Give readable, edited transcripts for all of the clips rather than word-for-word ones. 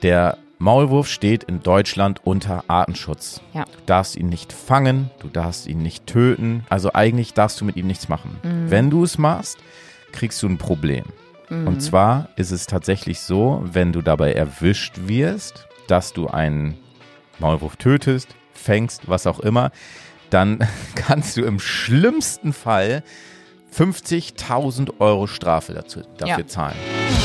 Der Maulwurf steht in Deutschland unter Artenschutz. Ja. Du darfst ihn nicht fangen, du darfst ihn nicht töten. Also eigentlich darfst du mit ihm nichts machen. Wenn du es machst, kriegst du ein Problem. Und zwar ist es tatsächlich so, wenn du dabei erwischt wirst, dass du einen Maulwurf tötest, fängst, was auch immer, dann kannst du im schlimmsten Fall 50.000 Euro Strafe dafür zahlen.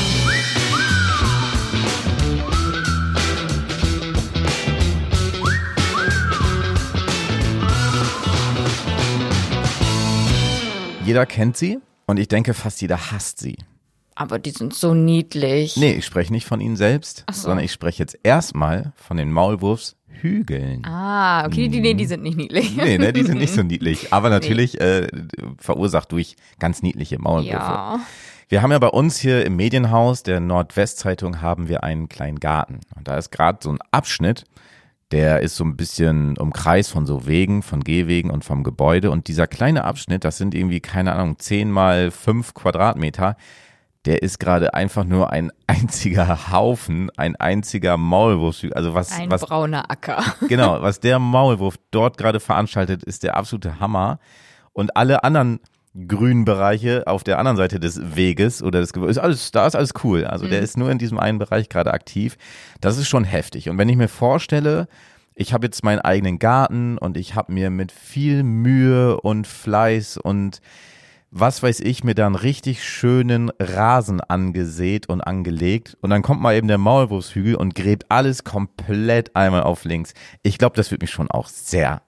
Jeder kennt sie und ich denke, fast jeder hasst sie. Aber die sind so niedlich. Nee, ich spreche nicht von ihnen selbst, sondern ich spreche jetzt erstmal von den Maulwurfshügeln. Ah, okay, die sind nicht niedlich. Nee, ne, die sind nicht so niedlich, aber natürlich verursacht durch ganz niedliche Maulwürfe. Ja. Wir haben ja bei uns hier im Medienhaus der Nordwestzeitung haben wir einen kleinen Garten und da ist gerade so ein Abschnitt, der ist so ein bisschen umkreist von so Wegen, von Gehwegen und vom Gebäude und dieser kleine Abschnitt, das sind irgendwie, keine Ahnung, 10 mal 5 Quadratmeter, der ist gerade einfach nur ein einziger Haufen, ein einziger Maulwurf. Also was brauner Acker. Genau, was der Maulwurf dort gerade veranstaltet, ist der absolute Hammer. Und alle anderen grünen Bereiche auf der anderen Seite des Weges oder des Gebäudes, da ist alles cool. Also der ist nur in diesem einen Bereich gerade aktiv. Das ist schon heftig. Und wenn ich mir vorstelle, ich habe jetzt meinen eigenen Garten und ich habe mir mit viel Mühe und Fleiß und was weiß ich, mir da einen richtig schönen Rasen angesät und angelegt und dann kommt mal eben der Maulwurfshügel und gräbt alles komplett einmal auf links. Ich glaube, das wird mich schon auch sehr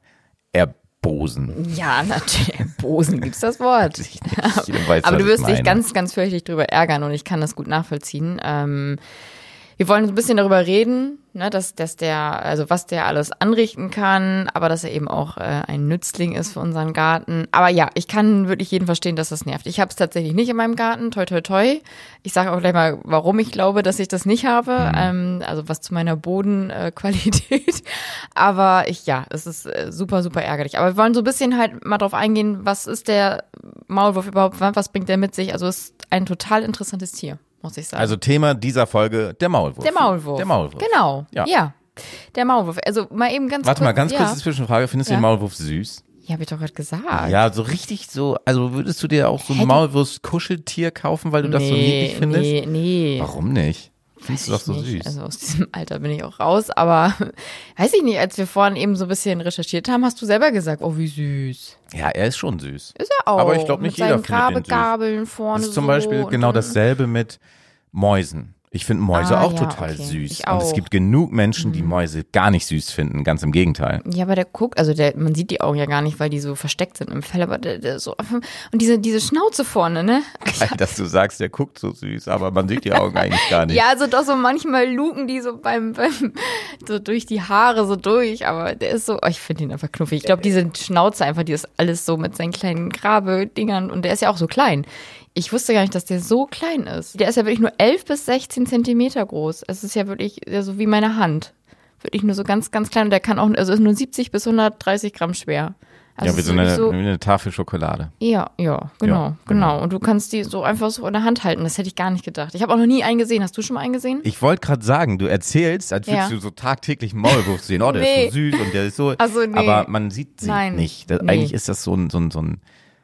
erbosen. Ja, natürlich. Erbosen, gibt's das Wort? Weiß, aber du wirst dich ganz, ganz fürchterlich drüber ärgern und ich kann das gut nachvollziehen. Wir wollen ein bisschen darüber reden, ne, dass der, also was der alles anrichten kann, aber dass er eben auch ein Nützling ist für unseren Garten. Aber ja, ich kann wirklich jeden verstehen, dass das nervt. Ich habe es tatsächlich nicht in meinem Garten, toi toi toi. Ich sage auch gleich mal, warum ich glaube, dass ich das nicht habe. Also was zu meiner Bodenqualität. Aber es ist super, super ärgerlich. Aber wir wollen so ein bisschen halt mal drauf eingehen, was ist der Maulwurf überhaupt, was bringt der mit sich? Also es ist ein total interessantes Tier. Muss ich sagen. Also Thema dieser Folge, der Maulwurf. Der Maulwurf. Genau. Ja. Der Maulwurf. Also mal eben ganz kurz. Warte mal, ganz kurze Zwischenfrage. Findest du den Maulwurf süß? Ja, hab ich doch gerade gesagt. Ja, so richtig so, also würdest du dir auch so ein Maulwurfs-Kuscheltier kaufen, weil du das so niedlich findest? Nee. Warum nicht? Findest du doch so süß. Also aus diesem Alter bin ich auch raus, aber weiß ich nicht, als wir vorhin eben so ein bisschen recherchiert haben, hast du selber gesagt, oh wie süß. Ja, er ist schon süß. Ist er auch. Aber ich glaube nicht jeder findet den süß. Grabegabeln vorne das ist zum Beispiel genau dasselbe mit Mäusen. Ich finde Mäuse auch total süß. Und es gibt genug Menschen, die Mäuse gar nicht süß finden, ganz im Gegenteil. Ja, aber der guckt, also man sieht die Augen ja gar nicht, weil die so versteckt sind im Fell, aber der so, und diese Schnauze vorne, ne? Geil, dass du sagst, der guckt so süß, aber man sieht die Augen eigentlich gar nicht. Ja, also doch so manchmal luken die so beim so durch die Haare so durch, aber der ist so, ich finde ihn einfach knuffig. Ich glaube, diese Schnauze einfach, die ist alles so mit seinen kleinen Grabedingern und der ist ja auch so klein. Ich wusste gar nicht, dass der so klein ist. Der ist ja wirklich nur 11 bis 16 Zentimeter groß. Es ist ja wirklich so wie meine Hand. Wirklich nur so ganz, ganz klein. Und der kann auch, also ist nur 70 bis 130 Gramm schwer. Also ja, wie eine Tafel Schokolade. Ja, genau. Und du kannst die so einfach so in der Hand halten. Das hätte ich gar nicht gedacht. Ich habe auch noch nie einen gesehen. Hast du schon mal einen gesehen? Ich wollte gerade sagen, du erzählst, als würdest du so tagtäglich einen Maulwurf sehen. Oh, der ist so süß und der ist so. Also, nee. Aber man sieht sie nicht. Eigentlich ist das so ein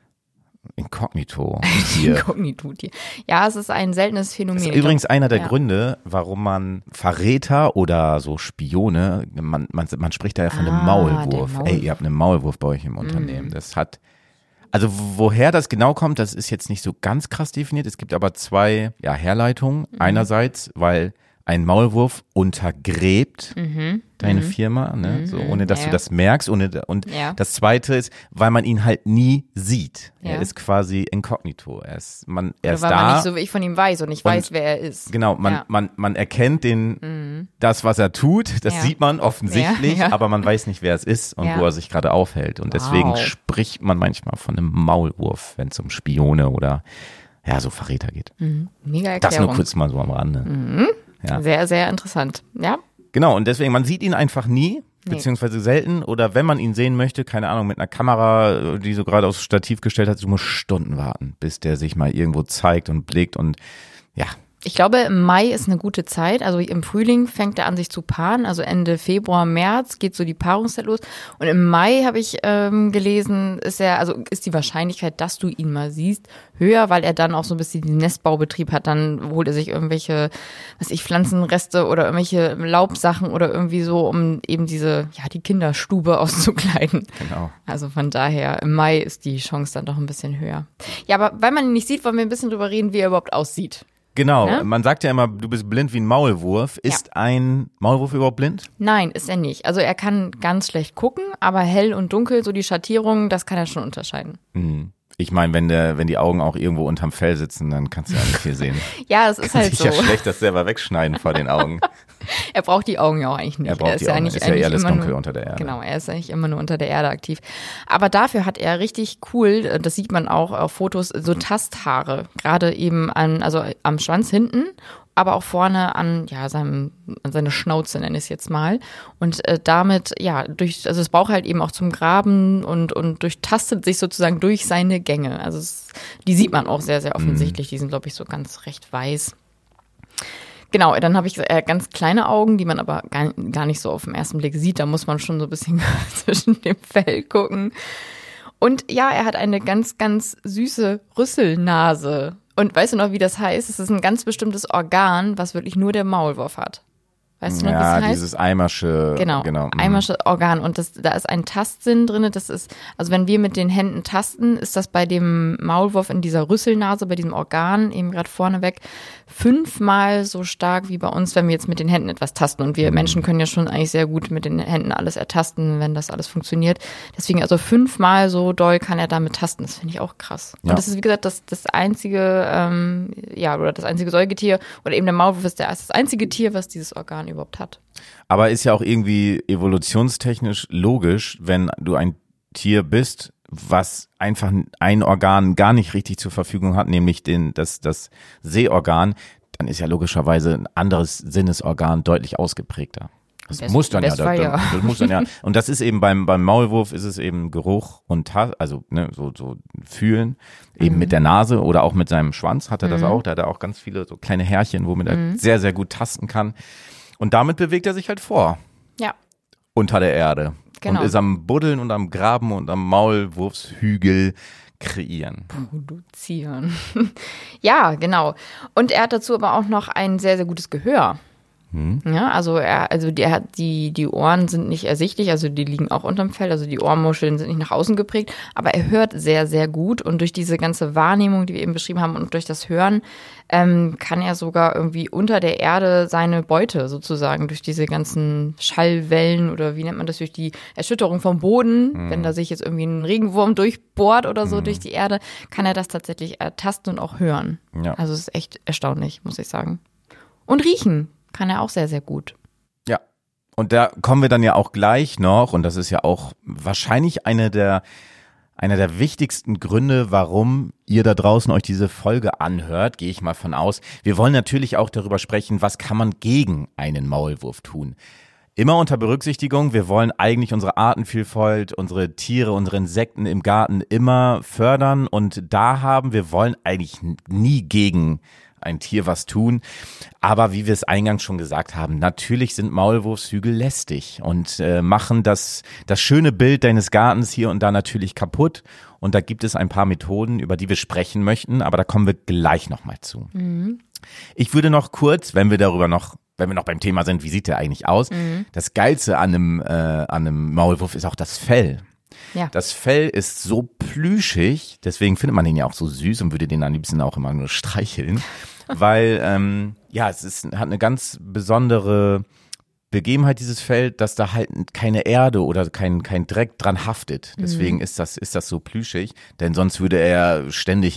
Inkognito-Tier. Inkognito-Tier. Ja, es ist ein seltenes Phänomen. Das ist übrigens einer der Gründe, warum man Verräter oder so Spione, man spricht da ja von einem Maulwurf. Ey, ihr habt einen Maulwurf bei euch im Unternehmen. Das hat, also woher das genau kommt, das ist jetzt nicht so ganz krass definiert. Es gibt aber zwei Herleitungen. Einerseits, weil ein Maulwurf untergräbt deine Firma, ne? So, ohne dass du das merkst. Das Zweite ist, weil man ihn halt nie sieht. Ja. Er ist quasi inkognito. Er ist da. Weil man nicht so wie ich von ihm weiß und ich weiß, wer er ist. Genau, man erkennt das, was er tut, das sieht man offensichtlich, aber man weiß nicht, wer es ist und wo er sich gerade aufhält. Und deswegen spricht man manchmal von einem Maulwurf, wenn es um Spione oder so Verräter geht. Mega Erklärung. Das nur kurz mal so am Rande. Ja. Sehr, sehr interessant, ja. Genau, und deswegen, man sieht ihn einfach nie, beziehungsweise selten. Oder wenn man ihn sehen möchte, keine Ahnung, mit einer Kamera, die so gerade aufs Stativ gestellt hat, du musst Stunden warten, bis der sich mal irgendwo zeigt und blickt und Ich glaube, im Mai ist eine gute Zeit. Also im Frühling fängt er an, sich zu paaren. Also Ende Februar, März geht so die Paarungszeit los. Und im Mai habe ich gelesen, ist die Wahrscheinlichkeit, dass du ihn mal siehst, höher, weil er dann auch so ein bisschen den Nestbaubetrieb hat. Dann holt er sich irgendwelche, Pflanzenreste oder irgendwelche Laubsachen oder irgendwie so, um eben die Kinderstube auszukleiden. Genau. Also von daher, im Mai ist die Chance dann doch ein bisschen höher. Ja, aber weil man ihn nicht sieht, wollen wir ein bisschen drüber reden, wie er überhaupt aussieht. Genau, Ja? Man sagt ja immer, du bist blind wie ein Maulwurf. Ist ein Maulwurf überhaupt blind? Nein, ist er nicht. Also er kann ganz schlecht gucken, aber hell und dunkel, so die Schattierungen, das kann er schon unterscheiden. Ich meine, wenn die Augen auch irgendwo unterm Fell sitzen, dann kannst du ja nicht viel sehen. Ja, es ist halt sich so. Ja schlecht das selber wegschneiden vor den Augen. Er braucht die Augen ja auch eigentlich nicht. Er braucht die Augen, ist ja eher alles dunkel unter der Erde. Genau, er ist eigentlich immer nur unter der Erde aktiv. Aber dafür hat er richtig cool, das sieht man auch auf Fotos, so Tasthaare. Gerade eben am Schwanz hinten, aber auch vorne an seine Schnauze, nenne ich es jetzt mal. Und damit, es braucht halt eben auch zum Graben und durchtastet sich sozusagen durch seine Gänge. Also die sieht man auch sehr, sehr offensichtlich. Die sind, glaube ich, so ganz recht weiß. Genau, dann habe ich ganz kleine Augen, die man aber gar nicht so auf den ersten Blick sieht. Da muss man schon so ein bisschen zwischen dem Fell gucken. Und ja, er hat eine ganz, ganz süße Rüsselnase. Und weißt du noch, wie das heißt? Es ist ein ganz bestimmtes Organ, was wirklich nur der Maulwurf hat. Weißt du noch, wie es heißt? Ja, dieses Eimersche. Genau. Eimersche Organ. Und da ist ein Tastsinn drin. Das ist, also wenn wir mit den Händen tasten, ist das bei dem Maulwurf in dieser Rüsselnase, bei diesem Organ, eben gerade vorneweg, 5-mal so stark wie bei uns, wenn wir jetzt mit den Händen etwas tasten. Und wir Menschen können ja schon eigentlich sehr gut mit den Händen alles ertasten, wenn das alles funktioniert. Deswegen also 5-mal so doll kann er damit tasten. Das finde ich auch krass. Ja. Und das ist, wie gesagt, das einzige, oder das einzige Säugetier, oder eben der Maulwurf ist das einzige Tier, was dieses Organ überhaupt hat. Aber ist ja auch irgendwie evolutionstechnisch logisch, wenn du ein Tier bist, was einfach ein Organ gar nicht richtig zur Verfügung hat, nämlich das Sehorgan, dann ist ja logischerweise ein anderes Sinnesorgan deutlich ausgeprägter. Das muss dann ja. Und das ist eben beim Maulwurf ist es eben Geruch und so fühlen, eben mit der Nase oder auch mit seinem Schwanz hat er das auch. Da hat er auch ganz viele so kleine Härchen, womit er sehr, sehr gut tasten kann. Und damit bewegt er sich halt vor. Ja. Unter der Erde. Genau. Und ist am Buddeln und am Graben und am Maulwurfshügel kreieren. Produzieren. Ja, genau. Und er hat dazu aber auch noch ein sehr, sehr gutes Gehör. Ja, die Ohren sind nicht ersichtlich, also die liegen auch unterm Fell, also die Ohrmuscheln sind nicht nach außen geprägt, aber er hört sehr, sehr gut und durch diese ganze Wahrnehmung, die wir eben beschrieben haben und durch das Hören, kann er sogar irgendwie unter der Erde seine Beute sozusagen durch diese ganzen Schallwellen oder wie nennt man das, durch die Erschütterung vom Boden, wenn da sich jetzt irgendwie ein Regenwurm durchbohrt oder so durch die Erde, kann er das tatsächlich ertasten und auch hören. Ja. Also es ist echt erstaunlich, muss ich sagen. Und riechen kann er auch sehr, sehr gut. Ja, und da kommen wir dann ja auch gleich noch, und das ist ja auch wahrscheinlich einer der wichtigsten Gründe, warum ihr da draußen euch diese Folge anhört, gehe ich mal von aus. Wir wollen natürlich auch darüber sprechen, was kann man gegen einen Maulwurf tun. Immer unter Berücksichtigung, wir wollen eigentlich unsere Artenvielfalt, unsere Tiere, unsere Insekten im Garten immer fördern und wir wollen eigentlich nie gegen ein Tier was tun. Aber wie wir es eingangs schon gesagt haben, natürlich sind Maulwurfshügel lästig und machen das schöne Bild deines Gartens hier und da natürlich kaputt. Und da gibt es ein paar Methoden, über die wir sprechen möchten, aber da kommen wir gleich nochmal zu. Ich würde noch kurz, wenn wir noch beim Thema sind, wie sieht der eigentlich aus? Das Geilste an einem Maulwurf ist auch das Fell. Ja. Das Fell ist so plüschig, deswegen findet man den ja auch so süß und würde den am liebsten auch immer nur streicheln, weil hat eine ganz besondere Begebenheit, dieses Fell, dass da halt keine Erde oder kein Dreck dran haftet. Deswegen ist das so plüschig, denn sonst würde er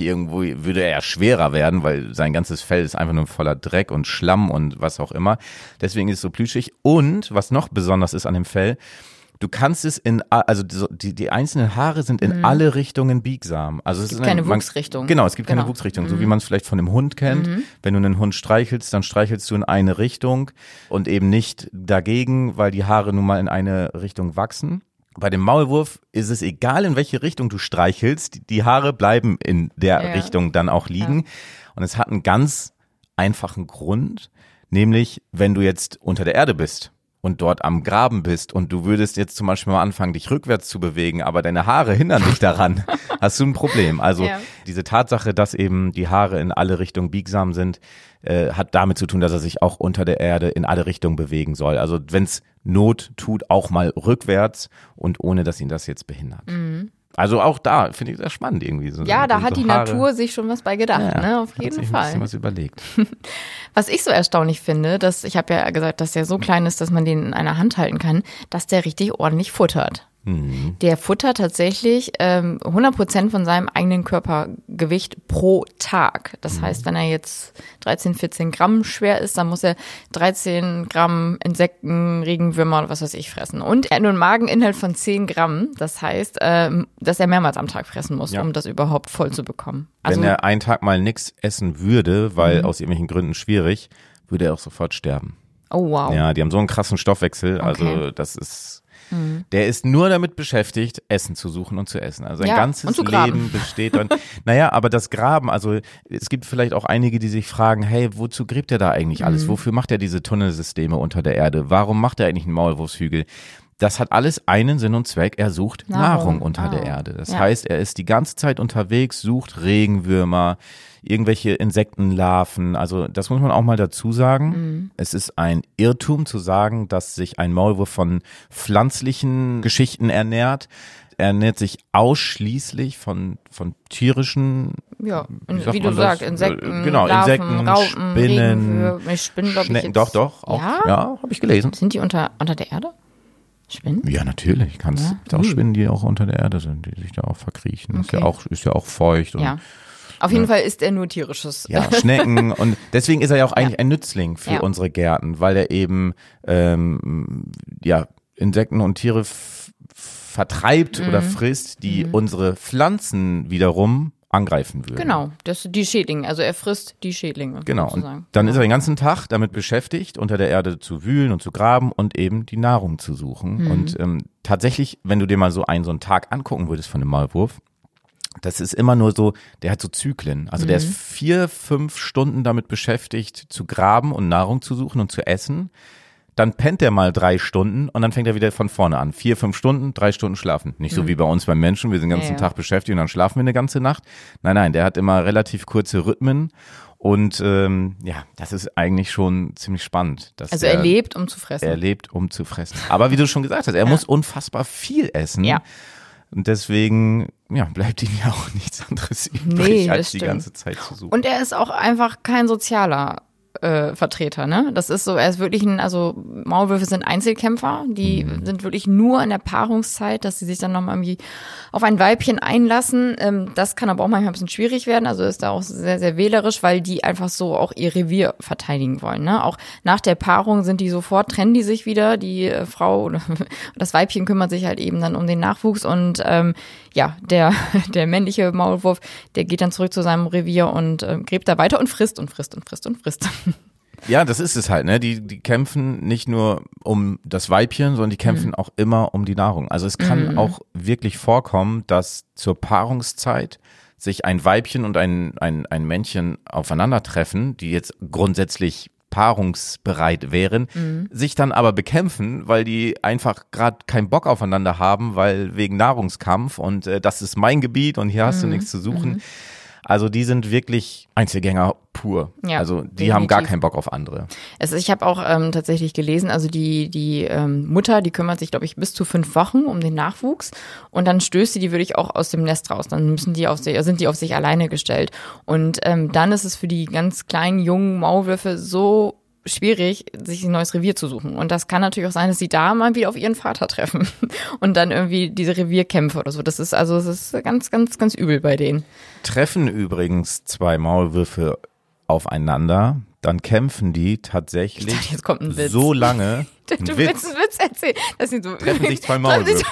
schwerer werden, weil sein ganzes Fell ist einfach nur voller Dreck und Schlamm und was auch immer. Deswegen ist es so plüschig. Und was noch besonders ist an dem Fell, du kannst es die einzelnen Haare sind in alle Richtungen biegsam. Also es gibt keine Wuchsrichtung. Genau, es gibt keine Wuchsrichtung, so wie man es vielleicht von dem Hund kennt. Wenn du einen Hund streichelst, dann streichelst du in eine Richtung und eben nicht dagegen, weil die Haare nun mal in eine Richtung wachsen. Bei dem Maulwurf ist es egal, in welche Richtung du streichelst, die Haare bleiben in der Richtung dann auch liegen. Und es hat einen ganz einfachen Grund, nämlich wenn du jetzt unter der Erde bist und dort am Graben bist und du würdest jetzt zum Beispiel mal anfangen, dich rückwärts zu bewegen, aber deine Haare hindern dich daran, hast du ein Problem. Also diese Tatsache, dass eben die Haare in alle Richtungen biegsam sind, hat damit zu tun, dass er sich auch unter der Erde in alle Richtungen bewegen soll. Also wenn es Not tut, auch mal rückwärts und ohne, dass ihn das jetzt behindert. Also auch da finde ich das spannend irgendwie. So, ja, da hat so die Haare. Natur sich schon was bei gedacht, Ja, ne? Auf jeden hat sich Fall. ein bisschen was überlegt. Was ich so erstaunlich finde, dass ich habe ja gesagt, dass der so klein ist, dass man den in einer Hand halten kann, dass der richtig ordentlich futtert. Der futtert tatsächlich 100% von seinem eigenen Körpergewicht pro Tag. Das heißt, wenn er jetzt 13, 14 Gramm schwer ist, dann muss er 13 Gramm Insekten, Regenwürmer oder was weiß ich fressen. Und er hat nur einen Mageninhalt von 10 Gramm. Das heißt, dass er mehrmals am Tag fressen muss, um das überhaupt voll zu bekommen. Also, wenn er einen Tag mal nichts essen würde, weil aus irgendwelchen Gründen schwierig, würde er auch sofort sterben. Oh wow. Ja, die haben so einen krassen Stoffwechsel, also das ist... Der ist nur damit beschäftigt, Essen zu suchen und zu essen. Also sein ganzes Leben besteht dann. Naja, aber das Graben, also es gibt vielleicht auch einige, die sich fragen, hey, wozu gräbt er da eigentlich alles? Wofür macht er diese Tunnelsysteme unter der Erde? Warum macht er eigentlich einen Maulwurfshügel? Das hat alles einen Sinn und Zweck. Er sucht Nahrung unter der Erde. Das heißt, er ist die ganze Zeit unterwegs, sucht Regenwürmer, irgendwelche Insektenlarven. Also das muss man auch mal dazu sagen. Es ist ein Irrtum zu sagen, dass sich ein Maulwurf von pflanzlichen Geschichten ernährt. Er ernährt sich ausschließlich von tierischen, wie du sagst, Insekten, genau, Larven, Insekten, Raupen, Spinnen, Spinnen, glaube ich Schnecken. jetzt. Doch, auch, ja, habe ich gelesen. Sind die unter der Erde? Spinnen? Ja, natürlich. Kannst auch Spinnen, die auch unter der Erde sind, die sich da auch verkriechen. Okay. Ist ja auch feucht. Und, Auf jeden Fall ist er nur tierisches. Ja, Schnecken. Und deswegen ist er ja auch eigentlich ein Nützling für unsere Gärten, weil er eben Insekten und Tiere vertreibt oder frisst, die unsere Pflanzen wiederum angreifen würden. Genau, die Schädlinge. Also er frisst die Schädlinge. Genau. Sozusagen. Und dann ist er den ganzen Tag damit beschäftigt, unter der Erde zu wühlen und zu graben und eben die Nahrung zu suchen. Und tatsächlich, wenn du dir mal so einen Tag angucken würdest von einem Maulwurf, das ist immer nur so, der hat so Zyklen. Also der ist 4-5 Stunden damit beschäftigt, zu graben und Nahrung zu suchen und zu essen. Dann pennt er mal 3 Stunden und dann fängt er wieder von vorne an. 4-5 Stunden, 3 Stunden schlafen. Nicht so wie bei uns beim Menschen, wir sind den ganzen Tag beschäftigt und dann schlafen wir eine ganze Nacht. Nein, der hat immer relativ kurze Rhythmen und das ist eigentlich schon ziemlich spannend. Also er lebt, um zu fressen. Er lebt, um zu fressen. Aber wie du schon gesagt hast, er muss unfassbar viel essen. Ja. Und deswegen bleibt ihm ja auch nichts anderes übrig, als die ganze Zeit zu suchen. Und er ist auch einfach kein sozialer Vertreter, ne? Das ist so, er ist wirklich Maulwürfe sind Einzelkämpfer, die sind wirklich nur in der Paarungszeit, dass sie sich dann nochmal irgendwie auf ein Weibchen einlassen. Das kann aber auch manchmal ein bisschen schwierig werden, also ist da auch sehr, sehr wählerisch, weil die einfach so auch ihr Revier verteidigen wollen, ne? Auch nach der Paarung trennen die sich wieder, die Frau oder das Weibchen kümmert sich halt eben dann um den Nachwuchs und der männliche Maulwurf, der geht dann zurück zu seinem Revier und gräbt da weiter und frisst und frisst und frisst und frisst. Ja, das ist es halt, ne? Die kämpfen nicht nur um das Weibchen, sondern die kämpfen auch immer um die Nahrung. Also es kann auch wirklich vorkommen, dass zur Paarungszeit sich ein Weibchen und ein Männchen aufeinandertreffen, die jetzt grundsätzlich paarungsbereit wären, sich dann aber bekämpfen, weil die einfach gerade keinen Bock aufeinander haben, weil wegen Nahrungskampf und das ist mein Gebiet und hier hast du nichts zu suchen. Also die sind wirklich Einzelgänger pur. Ja, also die definitiv. Haben gar keinen Bock auf andere. Ich habe auch tatsächlich gelesen, also die Mutter, die kümmert sich, glaube ich, bis zu 5 Wochen um den Nachwuchs und dann stößt sie die wirklich auch aus dem Nest raus. Dann sind die auf sich alleine gestellt. Und dann ist es für die ganz kleinen, jungen Maulwürfe so schwierig, sich ein neues Revier zu suchen. Und das kann natürlich auch sein, dass sie da mal wieder auf ihren Vater treffen und dann irgendwie diese Revierkämpfe oder so. Es ist ganz, ganz, ganz übel bei denen. Treffen übrigens 2 Maulwürfe aufeinander, dann kämpfen die tatsächlich jetzt kommt ein Witz. So lange. Du willst einen Witz erzählen. Treffen sich 2 Maulwürfe.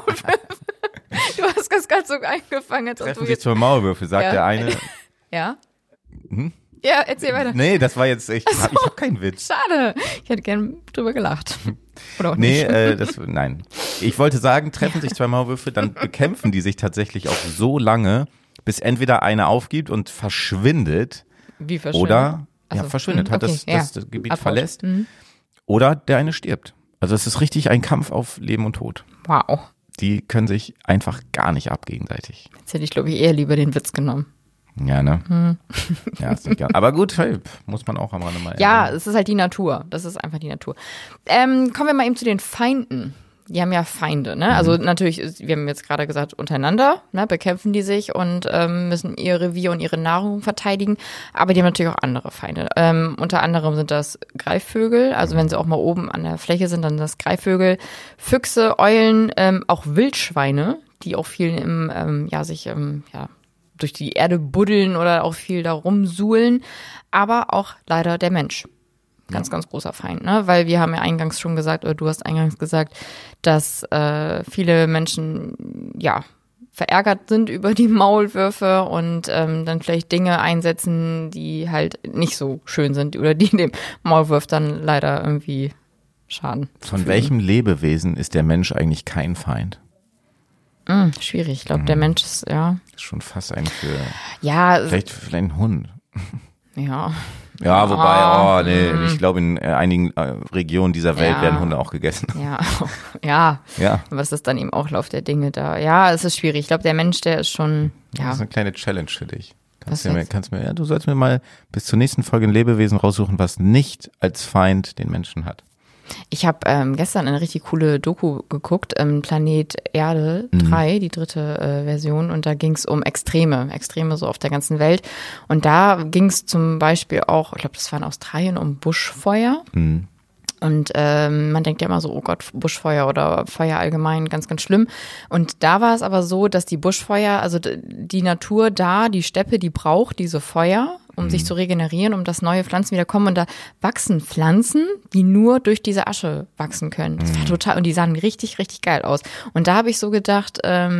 Du hast das gerade so eingefangen. Treffen sich 2 Maulwürfe, sagt der eine. Ja? Ja, erzähl weiter. Nee, das war jetzt echt, ich habe keinen Witz. Schade. Ich hätte gern drüber gelacht. Oder auch nicht. Nein. Ich wollte sagen, treffen sich 2 Maulwürfe, dann bekämpfen die sich tatsächlich auch so lange, bis entweder eine aufgibt und verschwindet. Wie verschwindet? Oder Also, verschwindet, hat okay, das Gebiet Abhaut. verlässt. Oder der eine stirbt. Also es ist richtig ein Kampf auf Leben und Tod. Wow. Die können sich einfach gar nicht ab gegenseitig. Jetzt hätte ich, glaube ich, eher lieber den Witz genommen. Ja, ne? Ja, ist nicht gern. Aber gut, hey, muss man auch am Rande mal Ja, erwähnen. es ist halt die Natur. Das ist einfach die Natur. Kommen wir mal eben zu den Feinden. Die haben ja Feinde, ne? Also natürlich, wir haben jetzt gerade gesagt, untereinander, ne, bekämpfen die sich und müssen ihr Revier und ihre Nahrung verteidigen. Aber die haben natürlich auch andere Feinde. Unter anderem sind das Greifvögel. Also wenn sie auch mal oben an der Fläche sind, dann das Greifvögel, Füchse, Eulen, auch Wildschweine, die auch viel sich durch die Erde buddeln oder auch viel da rumsuhlen, aber auch leider der Mensch. Ganz großer Feind, ne? Weil wir haben ja eingangs schon gesagt, oder du hast eingangs gesagt, dass viele Menschen, verärgert sind über die Maulwürfe und dann vielleicht Dinge einsetzen, die halt nicht so schön sind oder die dem Maulwurf dann leider irgendwie schaden. Von welchem Lebewesen ist der Mensch eigentlich kein Feind? Schwierig. Ich glaube, der Mensch ist, Das ist schon fast eigentlich vielleicht ein Hund. Ja. Ja, wobei, ich glaube, in einigen Regionen dieser Welt werden Hunde auch gegessen. Ja. Ja. Aber es ist dann eben auch Lauf der Dinge da. Ja, es ist schwierig. Ich glaube, der Mensch, der ist schon, Das ist eine kleine Challenge für dich. Was Du sollst mir mal bis zur nächsten Folge ein Lebewesen raussuchen, was nicht als Feind den Menschen hat. Ich habe gestern eine richtig coole Doku geguckt, Planet Erde 3, die dritte Version, und da ging es um Extreme so auf der ganzen Welt. Und da ging es zum Beispiel auch, ich glaube, das war in Australien, um Buschfeuer. Und man denkt ja immer so, oh Gott, Buschfeuer oder Feuer allgemein, ganz schlimm. Und da war es aber so, dass die Buschfeuer, also die Natur da, die Steppe, die braucht diese Feuer, um sich zu regenerieren, um dass neue Pflanzen wieder kommen. Und da wachsen Pflanzen, die nur durch diese Asche wachsen können. Das war total, und die sahen richtig geil aus. Und da habe ich so gedacht,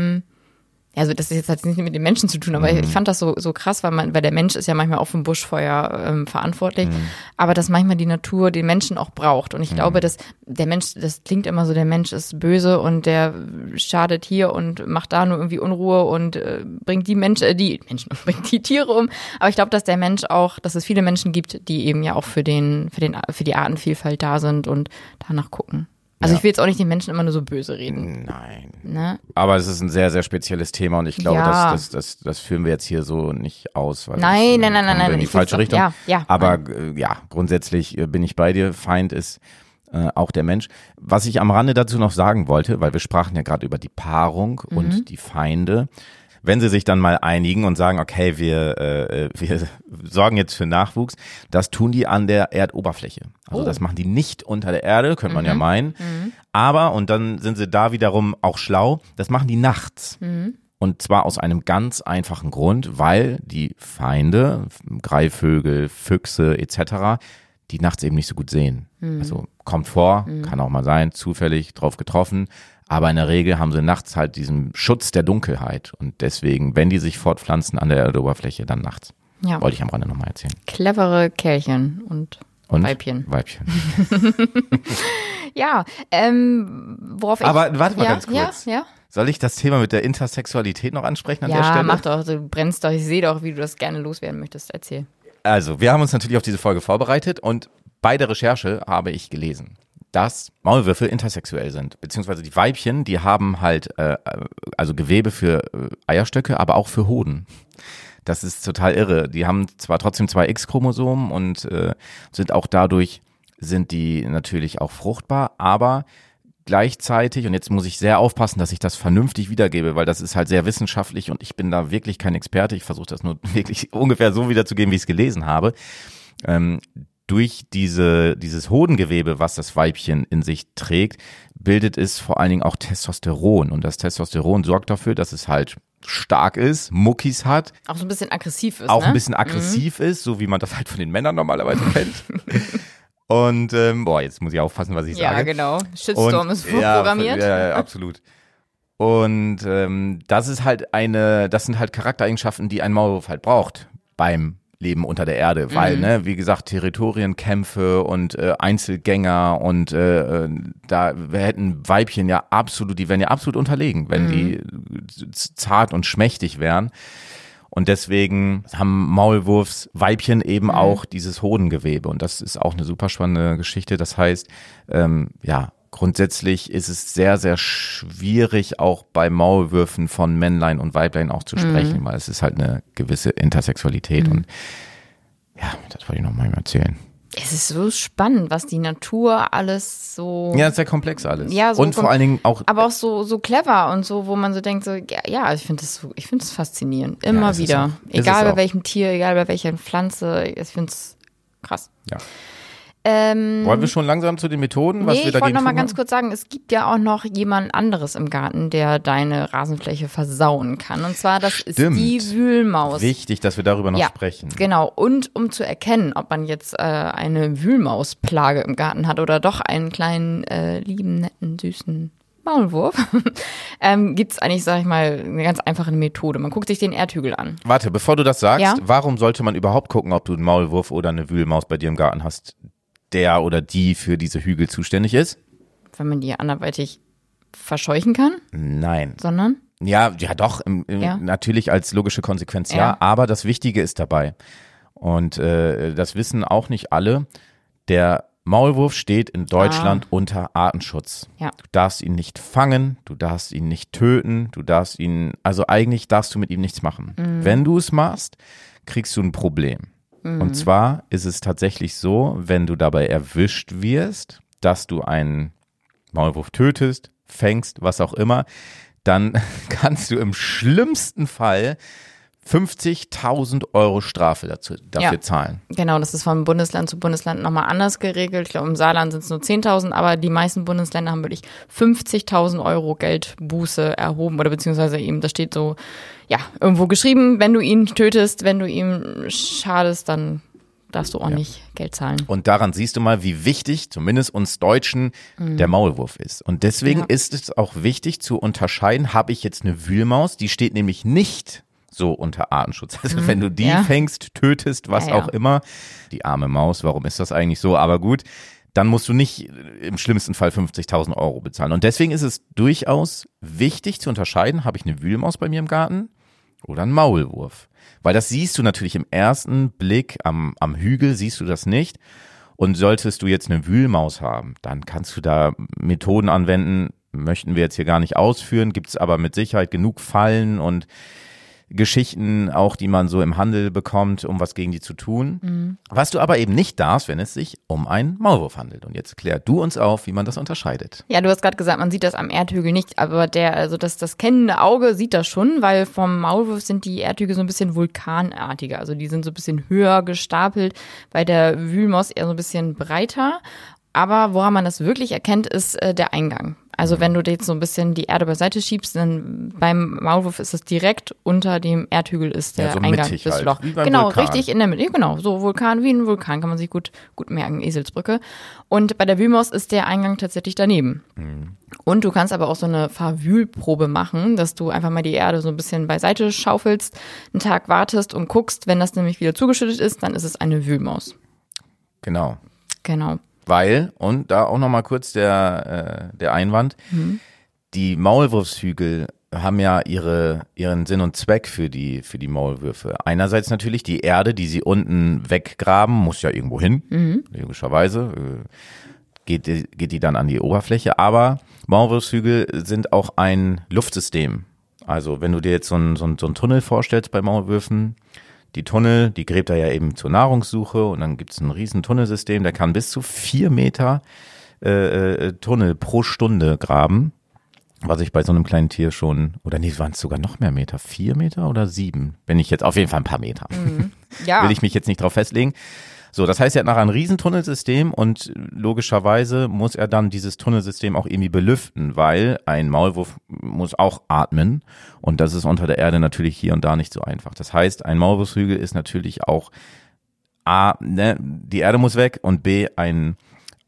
also das ist jetzt halt nicht mit den Menschen zu tun, aber ich fand das so krass, weil der Mensch ist ja manchmal auch für ein Buschfeuer verantwortlich, aber dass manchmal die Natur den Menschen auch braucht. Und ich glaube, dass der Mensch, das klingt immer so, der Mensch ist böse und der schadet hier und macht da nur irgendwie Unruhe und bringt bringt die Tiere um. Aber ich glaube, dass der Mensch auch, dass es viele Menschen gibt, die eben ja auch für die Artenvielfalt da sind und danach gucken. Also ich will jetzt auch nicht den Menschen immer nur so böse reden. Nein. Ne? Aber es ist ein sehr, sehr spezielles Thema und ich glaube, das führen wir jetzt hier so nicht aus. Weil Nein. In die falsche Richtung. Ja. Aber grundsätzlich bin ich bei dir. Feind ist auch der Mensch. Was ich am Rande dazu noch sagen wollte, weil wir sprachen ja gerade über die Paarung und die Feinde. Wenn sie sich dann mal einigen und sagen, okay, wir sorgen jetzt für Nachwuchs, das tun die an der Erdoberfläche. Also das machen die nicht unter der Erde, könnte man ja meinen. Aber, und dann sind sie da wiederum auch schlau, das machen die nachts. Und zwar aus einem ganz einfachen Grund, weil die Feinde, Greifvögel, Füchse etc., die nachts eben nicht so gut sehen. Also kommt vor, kann auch mal sein, zufällig drauf getroffen. Aber in der Regel haben sie nachts halt diesen Schutz der Dunkelheit. Und deswegen, wenn die sich fortpflanzen an der Erdoberfläche, dann nachts. Ja. Wollte ich am Rande nochmal erzählen. Clevere Kerlchen und Weibchen. Ja, worauf ich... Aber warte mal ganz kurz. Ja. Soll ich das Thema mit der Intersexualität noch ansprechen an der Ja, Stelle? mach doch, du brennst doch, ich sehe doch, wie du das gerne loswerden möchtest. Erzähl. Also, wir haben uns natürlich auf diese Folge vorbereitet und bei der Recherche habe ich gelesen, dass Maulwürfe intersexuell sind, beziehungsweise die Weibchen, die haben halt also Gewebe für Eierstöcke, aber auch für Hoden. Das ist total irre. Die haben zwar trotzdem 2 X-Chromosomen und sind die natürlich auch fruchtbar, aber gleichzeitig, und jetzt muss ich sehr aufpassen, dass ich das vernünftig wiedergebe, weil das ist halt sehr wissenschaftlich und ich bin da wirklich kein Experte. Ich versuche das nur wirklich ungefähr so wiederzugeben, wie ich es gelesen habe. Durch dieses Hodengewebe, was das Weibchen in sich trägt, bildet es vor allen Dingen auch Testosteron. Und das Testosteron sorgt dafür, dass es halt stark ist, Muckis hat. Auch so ein bisschen aggressiv ist, Auch ne? ein bisschen aggressiv ist, so wie man das halt von den Männern normalerweise kennt. Und, jetzt muss ich aufpassen, was ich sage. Ja, genau. Shitstorm ist vorprogrammiert. Ja, absolut. Und das sind halt Charaktereigenschaften, die ein Maulwurf halt braucht beim Leben unter der Erde, weil, wie gesagt, Territorienkämpfe und Einzelgänger und da hätten Weibchen die wären ja absolut unterlegen, wenn die zart und schmächtig wären. Und deswegen haben Maulwurfsweibchen eben auch dieses Hodengewebe. Und das ist auch eine super spannende Geschichte. Das heißt, grundsätzlich ist es sehr, sehr schwierig, auch bei Maulwürfen von Männlein und Weiblein auch zu sprechen, weil es ist halt eine gewisse Intersexualität. Und ja, das wollte ich noch mal erzählen. Es ist so spannend, was die Natur alles so. Ja, sehr komplex alles. Ja, so und vor allen Dingen auch. Aber auch so clever und so, wo man so denkt, so, ja, ich finde das faszinierend. Immer wieder. Egal bei welchem Tier, egal bei welcher Pflanze. Ich finde es krass. Ja. Wollen wir schon langsam zu den Methoden, was wir dagegen ich wollte noch mal tun ganz haben? kurz sagen, es gibt ja auch noch jemand anderes im Garten, der deine Rasenfläche versauen kann. Und zwar, das ist die Wühlmaus. Wichtig, dass wir darüber noch sprechen. Genau. Und um zu erkennen, ob man jetzt eine Wühlmausplage im Garten hat oder doch einen kleinen, lieben, netten, süßen Maulwurf, gibt's eigentlich, sag ich mal, eine ganz einfache Methode. Man guckt sich den Erdhügel an. Warte, bevor du das sagst, warum sollte man überhaupt gucken, ob du einen Maulwurf oder eine Wühlmaus bei dir im Garten hast, der oder die für diese Hügel zuständig ist? Wenn man die anderweitig verscheuchen kann? Nein. Sondern? Ja, doch, natürlich als logische Konsequenz, ja. Aber das Wichtige ist dabei, und das wissen auch nicht alle, der Maulwurf steht in Deutschland unter Artenschutz. Ja. Du darfst ihn nicht fangen, du darfst ihn nicht töten, also eigentlich darfst du mit ihm nichts machen. Wenn du es machst, kriegst du ein Problem. Und zwar ist es tatsächlich so, wenn du dabei erwischt wirst, dass du einen Maulwurf tötest, fängst, was auch immer, dann kannst du im schlimmsten Fall 50.000 Euro Strafe dafür zahlen. Genau, das ist von Bundesland zu Bundesland nochmal anders geregelt. Ich glaube, im Saarland sind es nur 10.000, aber die meisten Bundesländer haben wirklich 50.000 Euro Geldbuße erhoben oder beziehungsweise eben, das steht so, irgendwo geschrieben, wenn du ihn tötest, wenn du ihm schadest, dann darfst du auch nicht Geld zahlen. Und daran siehst du mal, wie wichtig, zumindest uns Deutschen, der Maulwurf ist. Und deswegen ist es auch wichtig zu unterscheiden, habe ich jetzt eine Wühlmaus, die steht nämlich nicht so unter Artenschutz. Also wenn du die fängst, tötest, was auch immer, die arme Maus, warum ist das eigentlich so? Aber gut, dann musst du nicht im schlimmsten Fall 50.000 Euro bezahlen. Und deswegen ist es durchaus wichtig zu unterscheiden, habe ich eine Wühlmaus bei mir im Garten oder einen Maulwurf? Weil das siehst du natürlich im ersten Blick am Hügel, siehst du das nicht. Und solltest du jetzt eine Wühlmaus haben, dann kannst du da Methoden anwenden, möchten wir jetzt hier gar nicht ausführen, gibt es aber mit Sicherheit genug Fallen und Geschichten auch, die man so im Handel bekommt, um was gegen die zu tun. Was du aber eben nicht darfst, wenn es sich um einen Maulwurf handelt. Und jetzt klär du uns auf, wie man das unterscheidet. Ja, du hast gerade gesagt, man sieht das am Erdhügel nicht, aber das kennende Auge sieht das schon, weil vom Maulwurf sind die Erdhügel so ein bisschen vulkanartiger. Also die sind so ein bisschen höher gestapelt, bei der Wühlmaus eher so ein bisschen breiter. Aber woran man das wirklich erkennt, ist der Eingang. Also wenn du jetzt so ein bisschen die Erde beiseite schiebst, dann beim Maulwurf ist es direkt unter dem Erdhügel ist der so Eingang mittig des halt, Loch. wie beim Genau, Vulkan. richtig in der Mitte. Genau, so wie ein Vulkan kann man sich gut merken, Eselsbrücke. Und bei der Wühlmaus ist der Eingang tatsächlich daneben. Und du kannst aber auch so eine Verwühlprobe machen, dass du einfach mal die Erde so ein bisschen beiseite schaufelst, einen Tag wartest und guckst, wenn das nämlich wieder zugeschüttet ist, dann ist es eine Wühlmaus. Genau. Weil, und da auch nochmal kurz der Einwand, die Maulwurfshügel haben ja ihren Sinn und Zweck für die Maulwürfe. Einerseits natürlich die Erde, die sie unten weggraben, muss ja irgendwo hin, logischerweise, geht die dann an die Oberfläche, aber Maulwurfshügel sind auch ein Luftsystem. Also wenn du dir jetzt so einen Tunnel vorstellst bei Maulwürfen, die Tunnel, die gräbt er ja eben zur Nahrungssuche und dann gibt es ein riesen Tunnelsystem, der kann bis zu 4 Meter Tunnel pro Stunde graben, was ich bei so einem kleinen Tier schon, oder nee, waren es sogar noch mehr Meter, 4 Meter oder 7? Wenn ich jetzt auf jeden Fall ein paar Meter. ja. Will ich mich jetzt nicht drauf festlegen. So, das heißt, er hat nachher ein riesen Tunnelsystem und logischerweise muss er dann dieses Tunnelsystem auch irgendwie belüften, weil ein Maulwurf muss auch atmen und das ist unter der Erde natürlich hier und da nicht so einfach. Das heißt, ein Maulwurfshügel ist natürlich auch A, die Erde muss weg und B, ein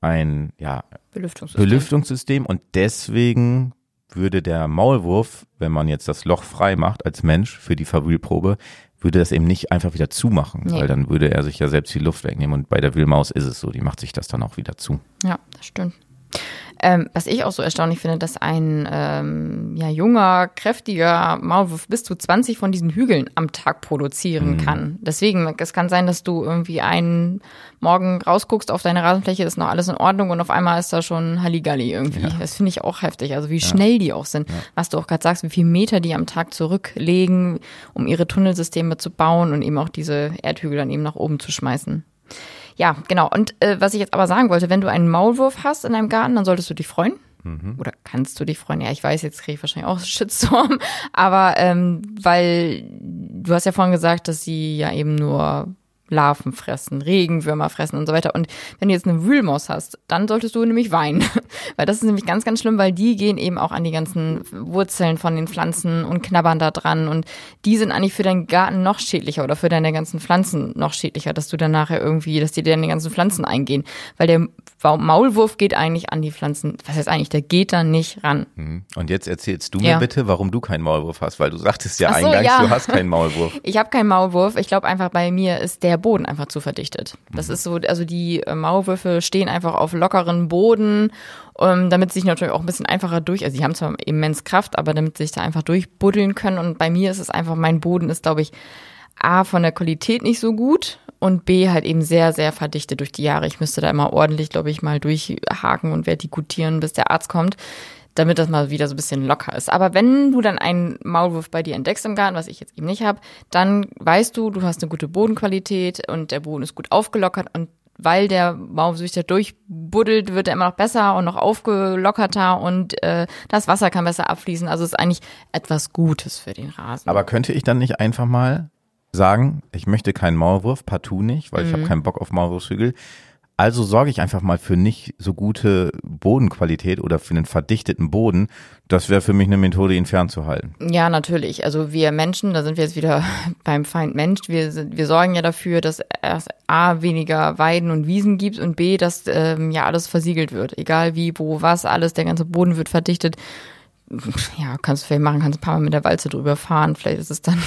Belüftungssystem und deswegen würde der Maulwurf, wenn man jetzt das Loch frei macht als Mensch für die Verwühlprobe, würde das eben nicht einfach wieder zumachen, weil dann würde er sich ja selbst die Luft wegnehmen und bei der Wühlmaus ist es so, die macht sich das dann auch wieder zu. Ja, das stimmt. Was ich auch so erstaunlich finde, dass ein junger, kräftiger Maulwurf bis zu 20 von diesen Hügeln am Tag produzieren kann. Deswegen, es kann sein, dass du irgendwie einen Morgen rausguckst auf deine Rasenfläche, ist noch alles in Ordnung und auf einmal ist da schon Halligalli irgendwie. Ja. Das finde ich auch heftig, also wie schnell die auch sind. Ja. Was du auch gerade sagst, wie viele Meter die am Tag zurücklegen, um ihre Tunnelsysteme zu bauen und eben auch diese Erdhügel dann eben nach oben zu schmeißen. Ja, genau. Und was ich jetzt aber sagen wollte, wenn du einen Maulwurf hast in deinem Garten, dann solltest du dich freuen. Oder kannst du dich freuen? Ja, ich weiß, jetzt kriege ich wahrscheinlich auch Shitstorm. Aber weil du hast ja vorhin gesagt, dass sie ja eben nur Larven fressen, Regenwürmer fressen und so weiter. Und wenn du jetzt eine Wühlmaus hast, dann solltest du nämlich weinen. Weil das ist nämlich ganz, ganz schlimm, weil die gehen eben auch an die ganzen Wurzeln von den Pflanzen und knabbern da dran. Und die sind eigentlich für deinen Garten noch schädlicher oder für deine ganzen Pflanzen noch schädlicher, dass du dann nachher irgendwie, dass die dir in die ganzen Pflanzen eingehen. Weil der Maulwurf geht eigentlich an die Pflanzen, was heißt eigentlich, der geht da nicht ran. Und jetzt erzählst du mir bitte, warum du keinen Maulwurf hast, weil du sagtest ja eingangs, du hast keinen Maulwurf. Ich habe keinen Maulwurf. Ich glaube einfach, bei mir ist der Boden einfach zu verdichtet. Das ist so, also die Maulwürfe stehen einfach auf lockeren Boden, damit sie sich natürlich auch ein bisschen einfacher also die haben zwar immens Kraft, aber damit sie sich da einfach durchbuddeln können. Und bei mir ist es einfach, mein Boden ist, glaube ich, A, von der Qualität nicht so gut und B, halt eben sehr, sehr verdichtet durch die Jahre. Ich müsste da immer ordentlich, glaube ich, mal durchhaken und vertikutieren, bis der Arzt kommt, damit das mal wieder so ein bisschen locker ist. Aber wenn du dann einen Maulwurf bei dir entdeckst im Garten, was ich jetzt eben nicht habe, dann weißt du, du hast eine gute Bodenqualität und der Boden ist gut aufgelockert und weil der Maulwurf sich da durchbuddelt, wird er immer noch besser und noch aufgelockerter und das Wasser kann besser abfließen. Also es ist eigentlich etwas Gutes für den Rasen. Aber könnte ich dann nicht einfach mal sagen, ich möchte keinen Maulwurf, partout nicht, weil ich habe keinen Bock auf Maulwurfshügel. Also sorge ich einfach mal für nicht so gute Bodenqualität oder für einen verdichteten Boden. Das wäre für mich eine Methode, ihn fernzuhalten. Ja, natürlich. Also wir Menschen, da sind wir jetzt wieder beim Feind Mensch, wir sorgen ja dafür, dass es A, weniger Weiden und Wiesen gibt und B, dass alles versiegelt wird. Egal wie, wo, was, alles, der ganze Boden wird verdichtet. Ja, kannst du vielleicht machen, kannst ein paar Mal mit der Walze drüber fahren. Vielleicht ist es dann,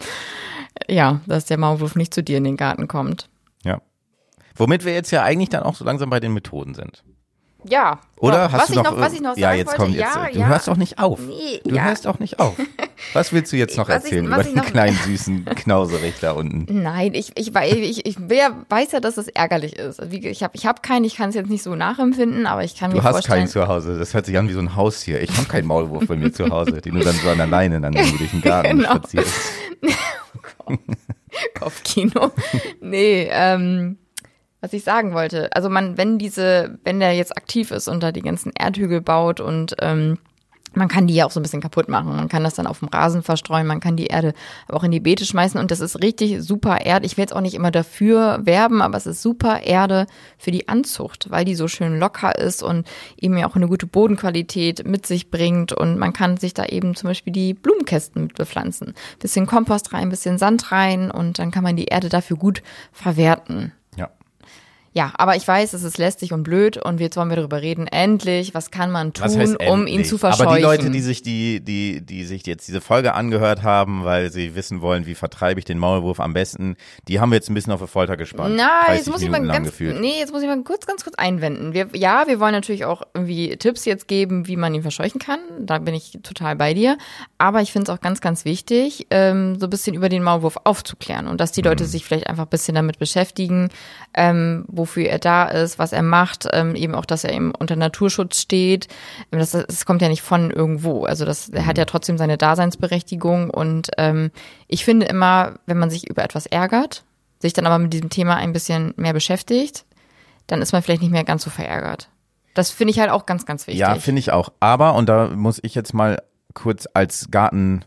dass der Maulwurf nicht zu dir in den Garten kommt. Ja. Womit wir jetzt ja eigentlich dann auch so langsam bei den Methoden sind. Ja. Oder hast du noch was ich noch sagen ja, jetzt wollte? kommt jetzt. Du hörst auch nicht auf. Nee, du hörst auch nicht auf. Was willst du jetzt noch erzählen über den kleinen süßen Knauserich da unten? Nein, ich weiß ja, dass das ärgerlich ist. Ich hab keinen, ich kann es jetzt nicht so nachempfinden, aber ich kann mir vorstellen. Du hast keinen zu Hause. Das hört sich an wie so ein Haustier. Ich habe keinen Maulwurf bei mir zu Hause, den du dann so an der Leine dann durch den Garten spazierst. Oh Gott. Kopfkino. Nee, was ich sagen wollte, also wenn der jetzt aktiv ist und da die ganzen Erdhügel baut und man kann die ja auch so ein bisschen kaputt machen. Man kann das dann auf dem Rasen verstreuen, man kann die Erde aber auch in die Beete schmeißen und das ist richtig super Erde. Ich will jetzt auch nicht immer dafür werben, aber es ist super Erde für die Anzucht, weil die so schön locker ist und eben ja auch eine gute Bodenqualität mit sich bringt und man kann sich da eben zum Beispiel die Blumenkästen mit bepflanzen. Bisschen Kompost rein, bisschen Sand rein und dann kann man die Erde dafür gut verwerten. Ja, aber ich weiß, es ist lästig und blöd und jetzt wollen wir darüber reden. Endlich, was kann man tun, um ihn zu verscheuchen? Aber die Leute, die sich jetzt diese Folge angehört haben, weil sie wissen wollen, wie vertreibe ich den Maulwurf am besten, die haben wir jetzt ein bisschen auf die Folter gespannt. Na, jetzt muss ich mal ganz kurz einwenden. Wir wollen natürlich auch irgendwie Tipps jetzt geben, wie man ihn verscheuchen kann. Da bin ich total bei dir. Aber ich finde es auch ganz, ganz wichtig, so ein bisschen über den Maulwurf aufzuklären und dass die Leute sich vielleicht einfach ein bisschen damit beschäftigen, wofür er da ist, was er macht, eben auch, dass er eben unter Naturschutz steht. Das kommt ja nicht von irgendwo. Also er hat ja trotzdem seine Daseinsberechtigung und ich finde immer, wenn man sich über etwas ärgert, sich dann aber mit diesem Thema ein bisschen mehr beschäftigt, dann ist man vielleicht nicht mehr ganz so verärgert. Das finde ich halt auch ganz, ganz wichtig. Ja, finde ich auch. Aber, und da muss ich jetzt mal kurz als Garten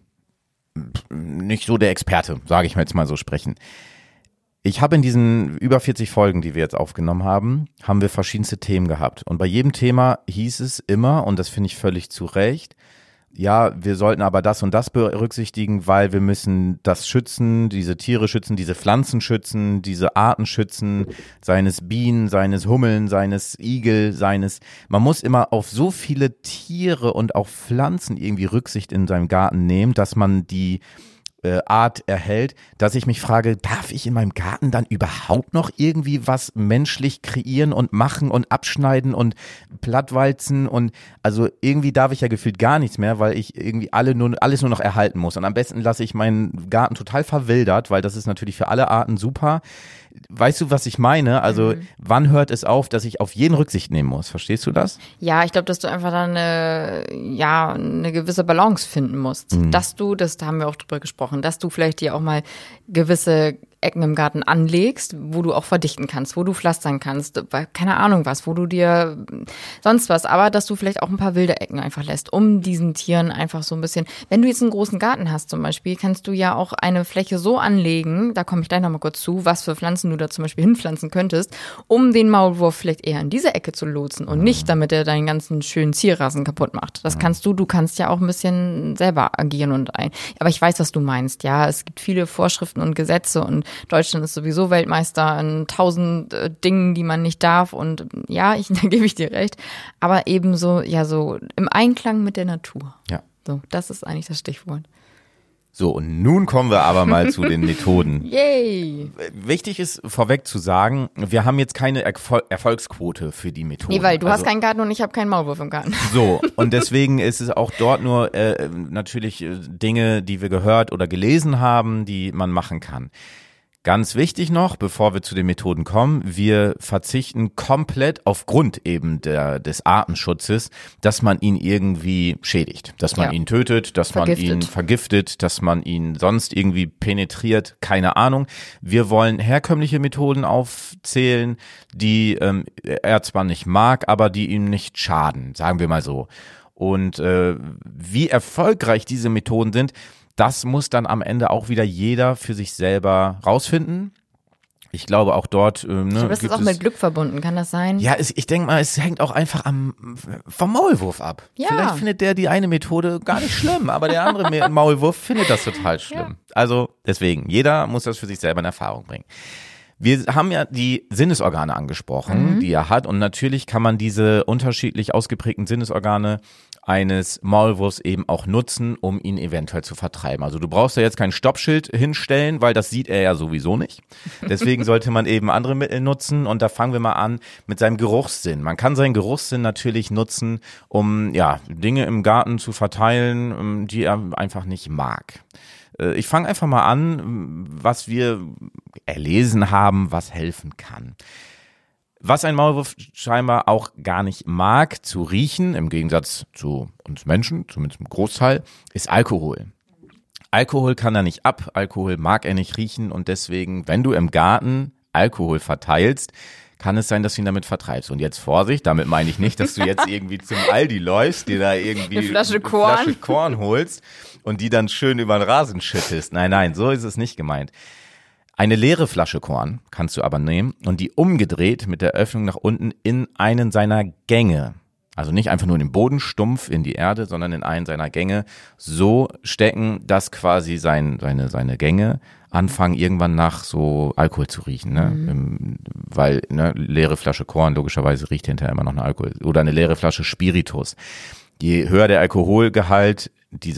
nicht so der Experte, sage ich mal jetzt mal so, sprechen. Ich habe in diesen über 40 Folgen, die wir jetzt aufgenommen haben wir verschiedenste Themen gehabt. Und bei jedem Thema hieß es immer, und das finde ich völlig zu Recht, ja, wir sollten aber das und das berücksichtigen, weil wir müssen das schützen, diese Tiere schützen, diese Pflanzen schützen, diese Arten schützen, seines Bienen, seines Hummeln, seines Igel, man muss immer auf so viele Tiere und auch Pflanzen irgendwie Rücksicht in seinem Garten nehmen, dass man die Art erhält, dass ich mich frage, darf ich in meinem Garten dann überhaupt noch irgendwie was menschlich kreieren und machen und abschneiden und plattwalzen und also irgendwie darf ich ja gefühlt gar nichts mehr, weil ich irgendwie alles nur noch erhalten muss und am besten lasse ich meinen Garten total verwildert, weil das ist natürlich für alle Arten super. Weißt du, was ich meine? Also wann hört es auf, dass ich auf jeden Rücksicht nehmen muss? Verstehst du das? Ja, ich glaube, dass du einfach dann eine gewisse Balance finden musst. Dass du, da haben wir auch drüber gesprochen, dass du vielleicht dir auch mal gewisse Ecken im Garten anlegst, wo du auch verdichten kannst, wo du pflastern kannst, keine Ahnung was, wo du dir sonst was, aber dass du vielleicht auch ein paar wilde Ecken einfach lässt, um diesen Tieren einfach so ein bisschen, wenn du jetzt einen großen Garten hast zum Beispiel, kannst du ja auch eine Fläche so anlegen, da komme ich gleich nochmal kurz zu, was für Pflanzen du da zum Beispiel hinpflanzen könntest, um den Maulwurf vielleicht eher in diese Ecke zu lotsen und nicht, damit er deinen ganzen schönen Zierrasen kaputt macht. Das kannst du kannst ja auch ein bisschen selber agieren aber ich weiß, was du meinst, ja, es gibt viele Vorschriften und Gesetze und Deutschland ist sowieso Weltmeister in 1000 Dingen, die man nicht darf und ja, da gebe ich dir recht, aber eben so im Einklang mit der Natur. Ja. So, das ist eigentlich das Stichwort. So, und nun kommen wir aber mal zu den Methoden. Yay! Wichtig ist vorweg zu sagen, wir haben jetzt keine Erfolgsquote für die Methoden. Nee, weil du hast keinen Garten und ich habe keinen Maulwurf im Garten. So, und deswegen ist es auch dort nur natürlich Dinge, die wir gehört oder gelesen haben, die man machen kann. Ganz wichtig noch, bevor wir zu den Methoden kommen, wir verzichten komplett aufgrund eben des Artenschutzes, dass man ihn irgendwie schädigt, dass man ihn tötet, dass man ihn vergiftet, dass man ihn sonst irgendwie penetriert, keine Ahnung. Wir wollen herkömmliche Methoden aufzählen, die er zwar nicht mag, aber die ihm nicht schaden, sagen wir mal so. Und wie erfolgreich diese Methoden sind, das muss dann am Ende auch wieder jeder für sich selber rausfinden. Ich glaube auch dort. Ich glaube, das ist auch mit Glück verbunden, kann das sein? Ja, ich denke mal, es hängt auch einfach vom Maulwurf ab. Ja. Vielleicht findet der die eine Methode gar nicht schlimm, aber der andere Maulwurf findet das total schlimm. Ja. Also deswegen, jeder muss das für sich selber in Erfahrung bringen. Wir haben ja die Sinnesorgane angesprochen, die er hat und natürlich kann man diese unterschiedlich ausgeprägten Sinnesorgane eines Maulwurfs eben auch nutzen, um ihn eventuell zu vertreiben. Also du brauchst ja jetzt kein Stoppschild hinstellen, weil das sieht er ja sowieso nicht. Deswegen sollte man eben andere Mittel nutzen und da fangen wir mal an mit seinem Geruchssinn. Man kann seinen Geruchssinn natürlich nutzen, um Dinge im Garten zu verteilen, die er einfach nicht mag. Ich fange einfach mal an, was wir erlesen haben, was helfen kann. Was ein Maulwurf scheinbar auch gar nicht mag zu riechen, im Gegensatz zu uns Menschen, zumindest im Großteil, ist Alkohol. Alkohol kann er nicht ab, Alkohol mag er nicht riechen und deswegen, wenn du im Garten Alkohol verteilst, kann es sein, dass du ihn damit vertreibst. Und jetzt Vorsicht, damit meine ich nicht, dass du jetzt irgendwie zum Aldi läufst, dir da irgendwie eine Flasche Korn holst und die dann schön über den Rasen schüttest. Nein, so ist es nicht gemeint. Eine leere Flasche Korn kannst du aber nehmen und die umgedreht mit der Öffnung nach unten in einen seiner Gänge, also nicht einfach nur in den Boden stumpf in die Erde, sondern in einen seiner Gänge so stecken, dass quasi seine Gänge anfangen irgendwann nach so Alkohol zu riechen, ne? Weil leere Flasche Korn logischerweise riecht hinterher immer noch nach Alkohol oder eine leere Flasche Spiritus. Je höher der Alkoholgehalt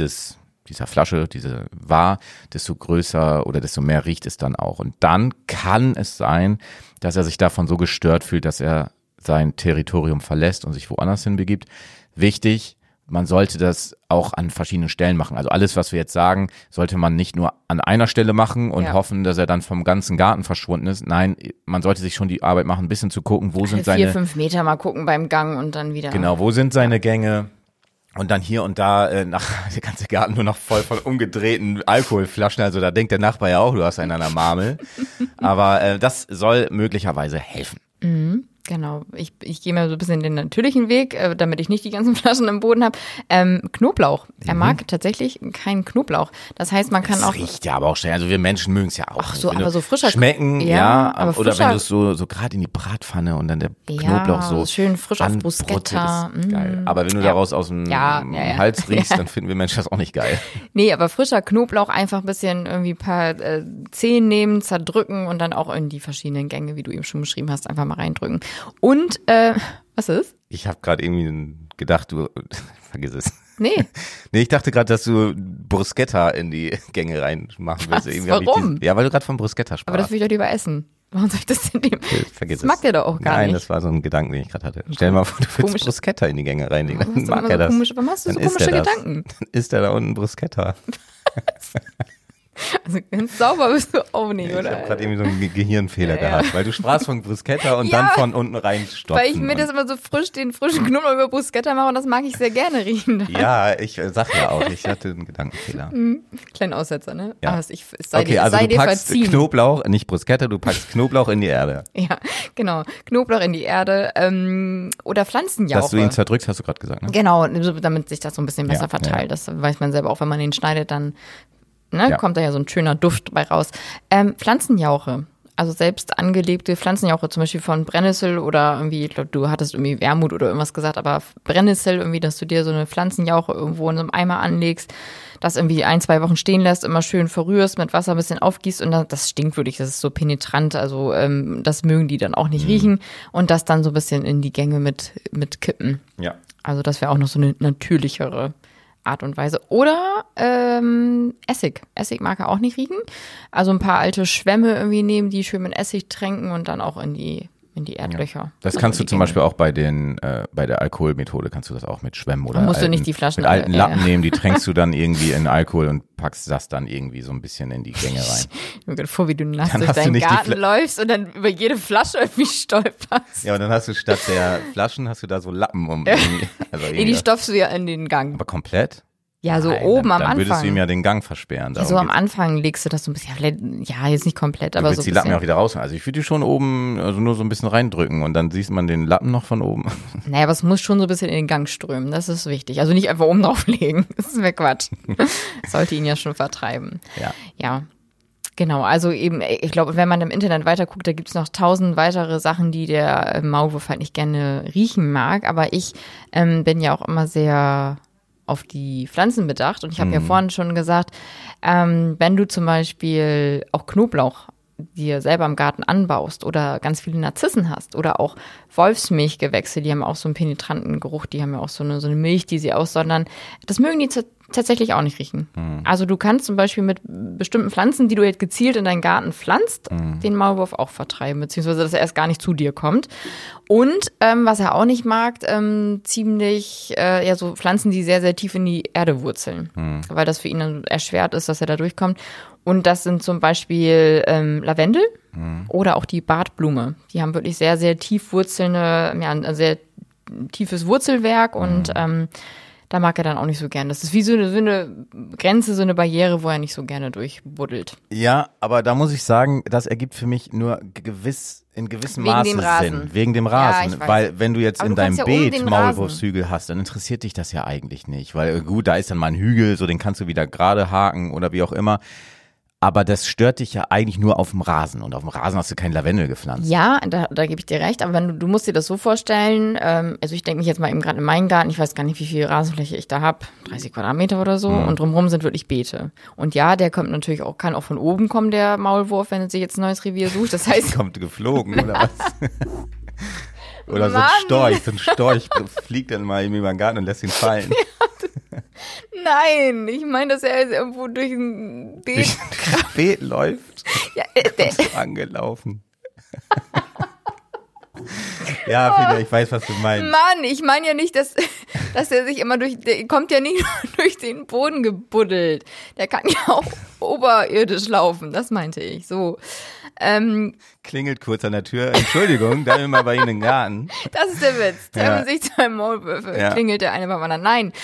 dieser Flasche, war, desto größer oder desto mehr riecht es dann auch. Und dann kann es sein, dass er sich davon so gestört fühlt, dass er sein Territorium verlässt und sich woanders hinbegibt. Wichtig, man sollte das auch an verschiedenen Stellen machen. Also alles, was wir jetzt sagen, sollte man nicht nur an einer Stelle machen und hoffen, dass er dann vom ganzen Garten verschwunden ist. Nein, man sollte sich schon die Arbeit machen, ein bisschen zu gucken, wo sind seine 4-5 Meter mal gucken beim Gang und dann wieder. Genau, wo sind seine Gänge? Und dann hier und da nach der ganze Garten nur noch voll von umgedrehten Alkoholflaschen. Also da denkt der Nachbar ja auch, du hast einen an der Marmel. Aber das soll möglicherweise helfen. Genau, ich gehe mal so ein bisschen den natürlichen Weg, damit ich nicht die ganzen Flaschen im Boden habe. Knoblauch. Er mag tatsächlich keinen Knoblauch. Das heißt, man kann das auch. Riecht ja aber auch schnell. Also wir Menschen mögen es ja auch. Ach so, aber so frischer. Schmecken, aber oder wenn du es so gerade in die Bratpfanne und dann der Knoblauch so schön frisch auf Bruschetta. Ist geil. Aber wenn du daraus aus dem Hals riechst, dann finden wir Menschen das auch nicht geil. Nee, aber frischer Knoblauch einfach ein bisschen irgendwie ein paar Zehen nehmen, zerdrücken und dann auch in die verschiedenen Gänge, wie du eben schon beschrieben hast, einfach mal reindrücken. Und, was ist? Ich habe gerade irgendwie gedacht, du, vergiss es. Nee. Nee, ich dachte gerade, dass du Bruschetta in die Gänge reinmachen willst. Warum? Ja, weil du gerade von Bruschetta sprachst. Aber das will ich doch lieber essen. Warum soll ich das denn nehmen? Vergiss das mag der doch auch gar nicht. Nein, das war so ein Gedanke, den ich gerade hatte. Stell dir mal vor, du willst Bruschetta in die Gänge reinlegen. Dann mag er das. Warum hast du so komische Gedanken? Dann isst er da unten Bruschetta. Also ganz sauber bist du auch nicht, oder? Ich habe gerade irgendwie so einen Gehirnfehler gehabt, weil du sprachst von Bruschetta und dann von unten reinstopfen. Weil ich mir das immer so den frischen Knoblauch über Bruschetta mache und das mag ich sehr gerne riechen. Ja, ich sag ja auch, ich hatte einen Gedankenfehler. Kleinen Aussetzer, ne? Ja. Es sei Okay, dir, also sei du dir packst verziehen. Knoblauch, nicht Bruschetta, du packst Knoblauch in die Erde. Ja, genau. Knoblauch in die Erde oder Pflanzenjauche. Dass du ihn zerdrückst, hast du gerade gesagt, ne? Genau, damit sich das so ein bisschen besser Ja, verteilt. ja. Das weiß man selber auch, wenn man den schneidet, dann Ja. kommt da ja so ein schöner Duft bei raus. Pflanzenjauche, also selbst angelegte Pflanzenjauche, zum Beispiel von Brennnessel oder irgendwie, ich glaube, du hattest irgendwie Wermut oder irgendwas gesagt, aber Brennnessel irgendwie, dass du dir so eine Pflanzenjauche irgendwo in so einem Eimer anlegst, das irgendwie 1-2 Wochen stehen lässt, immer schön verrührst, mit Wasser ein bisschen aufgießt und das stinkt wirklich, das ist so penetrant, also das mögen die dann auch nicht riechen und das dann so ein bisschen in die Gänge mit kippen. Ja. Also das wäre auch noch so eine natürlichere Art und Weise. Oder Essig. Essig mag er auch nicht riechen. Also ein paar alte Schwämme irgendwie nehmen, die schön mit Essig tränken und dann auch in die Erdlöcher. Das Also kannst in du die zum Gänge. Beispiel auch bei der Alkoholmethode kannst du das auch mit Schwämmen oder Dann musst du nicht die Flaschen mit alten alle- Lappen nehmen, die tränkst du dann irgendwie in Alkohol und packst das dann irgendwie so ein bisschen in die Gänge rein. Ich mir gerade vor, wie du nass Dann durch hast du deinen nicht die Garten läufst und dann über jede Flasche irgendwie stolperst. Ja, und dann hast du statt der Flaschen hast du da so Lappen um irgendwie, also Nee, die irgendwie, stopfst du ja in den Gang. aber komplett? Ja, so Nein, oben dann am würdest du ihm Anfang. ja den Gang versperren. Ja, so am Anfang legst du das so ein bisschen, ja, jetzt nicht komplett, Du aber willst so die ein Lappen ja auch bisschen. wieder raus. Also ich würde die schon oben, also nur so ein bisschen reindrücken und dann sieht man den Lappen noch von oben. Naja, aber es muss schon so ein bisschen in den Gang strömen, das ist wichtig. Also nicht einfach oben drauf legen, das wäre Quatsch. Sollte ihn ja schon vertreiben. Ja. Ja, genau. Also eben, ich glaube, wenn man im Internet weiterguckt, da gibt es noch 1000 weitere Sachen, die der Maulwurf halt nicht gerne riechen mag. Aber ich bin ja auch immer sehr auf die Pflanzen bedacht. Und ich habe ja vorhin schon gesagt, wenn du zum Beispiel auch Knoblauch dir selber im Garten anbaust oder ganz viele Narzissen hast oder auch Wolfsmilchgewächse, die haben auch so einen penetranten Geruch, die haben ja auch so eine Milch, die sie aussondern. Das mögen die tatsächlich auch nicht riechen. Also du kannst zum Beispiel mit bestimmten Pflanzen, die du jetzt gezielt in deinen Garten pflanzt, den Maulwurf auch vertreiben, beziehungsweise dass er erst gar nicht zu dir kommt. Und was er auch nicht mag, ziemlich ja so Pflanzen, die sehr, sehr tief in die Erde wurzeln, weil das für ihn dann erschwert ist, dass er da durchkommt. Und das sind zum Beispiel Lavendel oder auch die Bartblume. Die haben wirklich sehr, sehr tief wurzelnde, ja, ein sehr tiefes Wurzelwerk und da mag er dann auch nicht so gern. Das ist wie so eine Grenze, so eine Barriere, wo er nicht so gerne durchbuddelt. Ja, aber da muss ich sagen, das ergibt für mich nur in gewissem Wegen Maße dem Rasen. Sinn. Wegen dem Ja, Rasen. ich weiß. Weil wenn du jetzt Aber in du deinem kannst ja um Beet den Maulwurfshügel hast, dann interessiert dich das ja eigentlich nicht. Weil gut, da ist dann mal ein Hügel, so den kannst du wieder gerade haken oder wie auch immer. Aber das stört dich ja eigentlich nur auf dem Rasen. Und auf dem Rasen hast du kein Lavendel gepflanzt. Ja, da gebe ich dir recht, aber du musst dir das so vorstellen, also ich denke mich jetzt mal eben gerade in meinen Garten, ich weiß gar nicht, wie viel Rasenfläche ich da habe, 30 Quadratmeter oder so und drumherum sind wirklich Beete. Und ja, der kommt natürlich auch, kann auch von oben kommen, der Maulwurf, wenn er sich jetzt ein neues Revier sucht. Das heißt, Kommt geflogen oder was? Oder so Mann. ein Storch fliegt dann mal über den Garten und lässt ihn fallen. nein, ich meine, dass er jetzt irgendwo durch ein Beet, Durch das Beet läuft. ja, So angelaufen. Ja, Fina, ich weiß, was du meinst. Mann, ich meine ja nicht, dass er sich immer der kommt ja nicht nur durch den Boden gebuddelt. Der kann ja auch oberirdisch laufen, das meinte ich, so. Klingelt kurz an der Tür. Entschuldigung, da bin ich mal bei Ihnen im Garten. Das ist der Witz. Ja. Treffen sich zwei Maulwürfe, Ja. klingelt der eine beim anderen. Nein.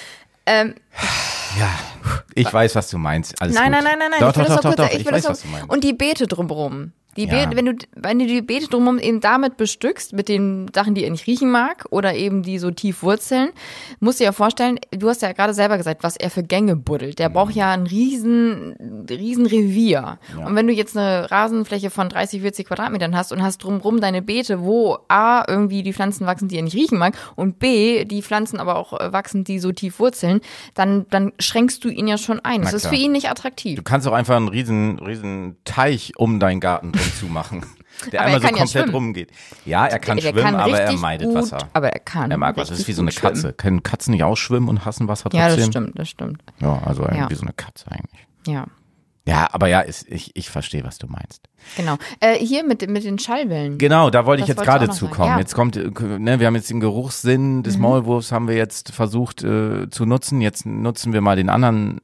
Ja, ich weiß, was du meinst. Alles Nein, gut. nein. Doch, Ich will das doch, noch doch, kurz- doch. Ich will weiß, das was du meinst. Und die Beete drumherum. Die Ja. Beete, wenn du die Beete drumherum eben damit bestückst, mit den Sachen, die er nicht riechen mag oder eben die so tief wurzeln, musst du dir ja vorstellen, du hast ja gerade selber gesagt, was er für Gänge buddelt. Der braucht ja ein riesen Revier. Ja. Und wenn du jetzt eine Rasenfläche von 30, 40 Quadratmetern hast und hast drumherum deine Beete, wo A, irgendwie die Pflanzen wachsen, die er nicht riechen mag und B, die Pflanzen aber auch wachsen, die so tief wurzeln, dann schränkst du ihn ja schon ein. Das ist klar. für ihn nicht attraktiv. Du kannst auch einfach einen riesen Teich um deinen Garten drum zumachen. Der Aber einmal so er kann ja komplett schwimmen. rumgeht. Ja, er kann Der schwimmen, kann aber er richtig meidet gut, Wasser. Aber er kann. Er mag Wasser. Das ist wie so eine richtig gut Katze. schwimmen. Können Katzen nicht auch schwimmen und hassen Wasser trotzdem? Ja, das stimmt. Ja, also Ja. wie so eine Katze eigentlich. Ja, Ja, aber ja, ich verstehe, was du meinst. genau. Hier mit den Schallwellen. Genau, da wollte ich Das jetzt wollte ich gerade auch noch sagen. zukommen. Ja. Jetzt kommt, ne, wir haben jetzt den Geruchssinn des Maulwurfs haben wir jetzt versucht zu nutzen. Jetzt nutzen wir mal den anderen,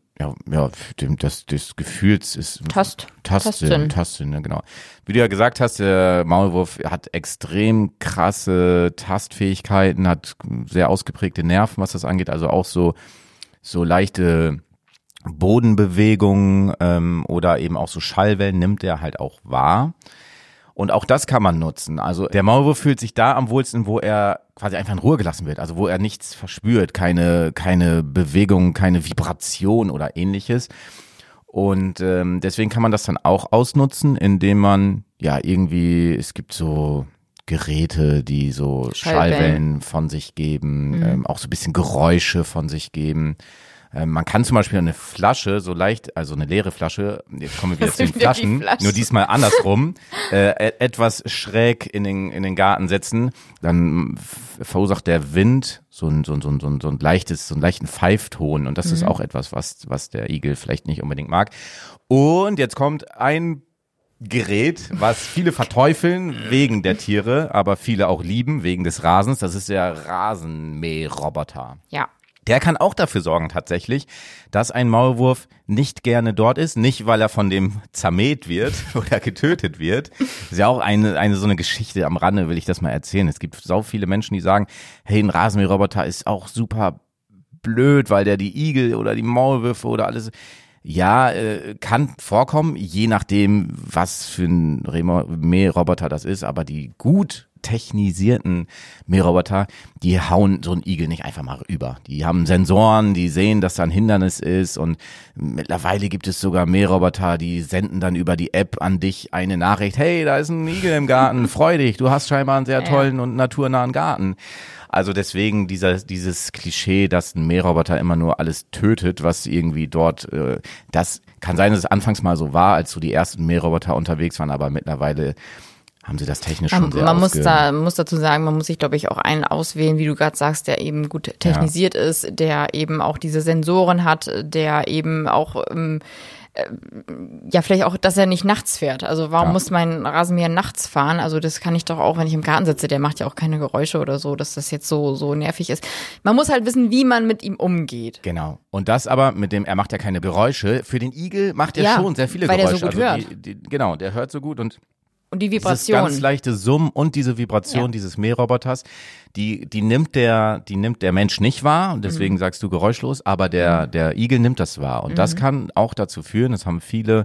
des Gefühls ist Tastsinn, ne, genau. Wie du ja gesagt hast, der Maulwurf hat extrem krasse Tastfähigkeiten, hat sehr ausgeprägte Nerven, was das angeht, also auch so leichte Bodenbewegungen oder eben auch so Schallwellen nimmt er halt auch wahr. Und auch das kann man nutzen. Also der Maulwurf fühlt sich da am wohlsten, wo er quasi einfach in Ruhe gelassen wird. Also wo er nichts verspürt, keine Bewegung, keine Vibration oder ähnliches. Und deswegen kann man das dann auch ausnutzen, indem man irgendwie, es gibt so Geräte, die so Schallwellen von sich geben, auch so ein bisschen Geräusche von sich geben. Man kann zum Beispiel eine Flasche so leicht, also eine leere Flasche, jetzt kommen wir wieder zu den Flaschen, nur diesmal andersrum, etwas schräg in den Garten setzen, dann verursacht der Wind so einen leichten Pfeifton und das ist auch etwas, was der Igel vielleicht nicht unbedingt mag. Und jetzt kommt ein Gerät, was viele verteufeln wegen der Tiere, aber viele auch lieben wegen des Rasens, das ist der Rasenmäherroboter. Ja. Der kann auch dafür sorgen tatsächlich, dass ein Maulwurf nicht gerne dort ist, nicht weil er von dem zermäht wird oder getötet wird. Das ist ja auch eine so eine Geschichte am Rande, will ich das mal erzählen. Es gibt so viele Menschen, die sagen, hey, ein Rasenmäherroboter ist auch super blöd, weil der die Igel oder die Maulwürfe oder alles, ja, kann vorkommen, je nachdem, was für ein Mähroboter das ist, aber die gut technisierten Mähroboter, die hauen so einen Igel nicht einfach mal über. Die haben Sensoren, die sehen, dass da ein Hindernis ist und mittlerweile gibt es sogar Mähroboter, die senden dann über die App an dich eine Nachricht, hey, da ist ein Igel im Garten, freu dich, du hast scheinbar einen sehr tollen und naturnahen Garten. Also deswegen dieses Klischee, dass ein Mähroboter immer nur alles tötet, was irgendwie dort, das kann sein, dass es anfangs mal so war, als so die ersten Mähroboter unterwegs waren, aber mittlerweile haben sie das technisch schon sehr Man muss dazu sagen, man muss sich, glaube ich, auch einen auswählen, wie du gerade sagst, der eben gut technisiert ist, der eben auch diese Sensoren hat, der eben auch vielleicht auch, dass er nicht nachts fährt. Also warum muss mein Rasenmäher nachts fahren? Also das kann ich doch auch, wenn ich im Garten sitze, der macht ja auch keine Geräusche oder so, dass das jetzt so nervig ist. Man muss halt wissen, wie man mit ihm umgeht. Genau. Und das aber er macht ja keine Geräusche. Für den Igel macht er schon sehr viele weil Geräusche. Der so gut hört. Genau, der hört so gut und die Vibration. Dieses ganz leichte Summen und diese Vibration dieses Mähroboters, die nimmt der Mensch nicht wahr und deswegen sagst du geräuschlos, aber der Igel nimmt das wahr und das kann auch dazu führen, das haben viele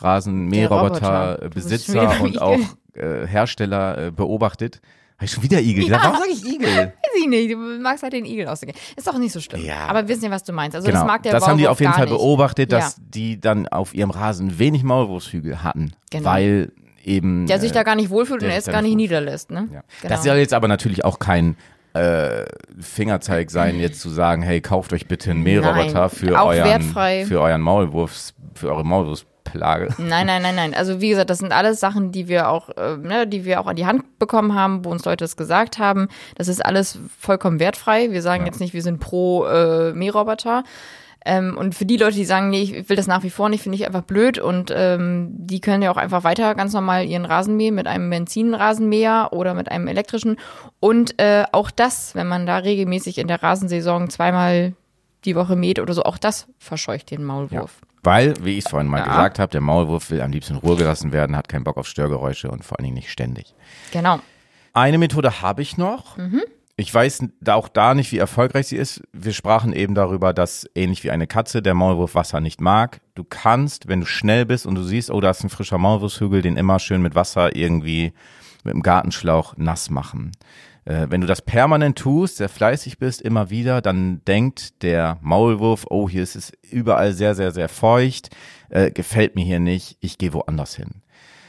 Rasenmäherroboter-Besitzer und auch Hersteller beobachtet. Habe ich schon wieder Igel gesagt? Warum sage ich Igel? Weiß ich nicht, du magst halt den Igel ausgehen. Ist doch nicht so schlimm. Ja. Aber wir wissen ja, was du meinst. Also genau. Das mag der Das haben die auf jeden Fall nicht. beobachtet, dass die dann auf ihrem Rasen wenig Maulwurfshügel hatten, weil eben der sich da gar nicht wohlfühlt und er es gar nicht niederlässt. Ne? Ja. Genau. Das soll jetzt aber natürlich auch kein Fingerzeig sein, jetzt zu sagen, hey, kauft euch bitte einen Mähroboter für eure Maulwurfsplage. Nein. Also wie gesagt, das sind alles Sachen, die wir auch an die Hand bekommen haben, wo uns Leute das gesagt haben. Das ist alles vollkommen wertfrei. Wir sagen jetzt nicht, wir sind pro Mähroboter. Und für die Leute, die sagen, nee, ich will das nach wie vor nicht, finde ich einfach blöd und die können ja auch einfach weiter ganz normal ihren Rasen mähen mit einem Benzinrasenmäher oder mit einem elektrischen und auch das, wenn man da regelmäßig in der Rasensaison zweimal die Woche mäht oder so, auch das verscheucht den Maulwurf. Ja. Weil, wie ich es vorhin mal gesagt habe, der Maulwurf will am liebsten in Ruhe gelassen werden, hat keinen Bock auf Störgeräusche und vor allen Dingen nicht ständig. Genau. Eine Methode habe ich noch. Ich weiß auch da nicht, wie erfolgreich sie ist. Wir sprachen eben darüber, dass ähnlich wie eine Katze der Maulwurf Wasser nicht mag. Du kannst, wenn du schnell bist und du siehst, oh, da ist ein frischer Maulwurfshügel, den immer schön mit Wasser irgendwie mit dem Gartenschlauch nass machen. Wenn du das permanent tust, sehr fleißig bist, immer wieder, dann denkt der Maulwurf, oh, hier ist es überall sehr, sehr, sehr feucht, gefällt mir hier nicht, ich gehe woanders hin.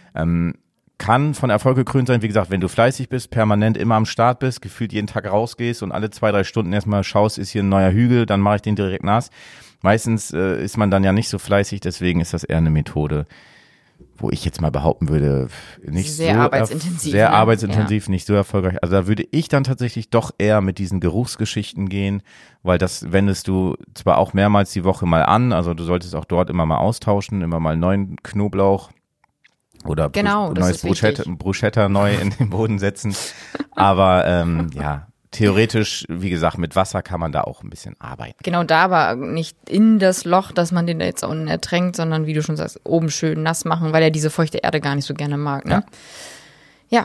Kann von Erfolg gekrönt sein, wie gesagt, wenn du fleißig bist, permanent immer am Start bist, gefühlt jeden Tag rausgehst und alle 2-3 Stunden erstmal schaust, ist hier ein neuer Hügel, dann mache ich den direkt nass. Meistens ist man dann ja nicht so fleißig, deswegen ist das eher eine Methode, wo ich jetzt mal behaupten würde, nicht sehr so arbeitsintensiv. Sehr ne? arbeitsintensiv, nicht so erfolgreich. Also da würde ich dann tatsächlich doch eher mit diesen Geruchsgeschichten gehen, weil das wendest du zwar auch mehrmals die Woche mal an, also du solltest auch dort immer mal austauschen, immer mal neuen Knoblauch oder neues Bruschetta neu in den Boden setzen. Aber ja, theoretisch, wie gesagt, mit Wasser kann man da auch ein bisschen arbeiten. Genau, da aber nicht in das Loch, dass man den da jetzt unten ertränkt, sondern wie du schon sagst, oben schön nass machen, weil er diese feuchte Erde gar nicht so gerne mag. Ne? Ja.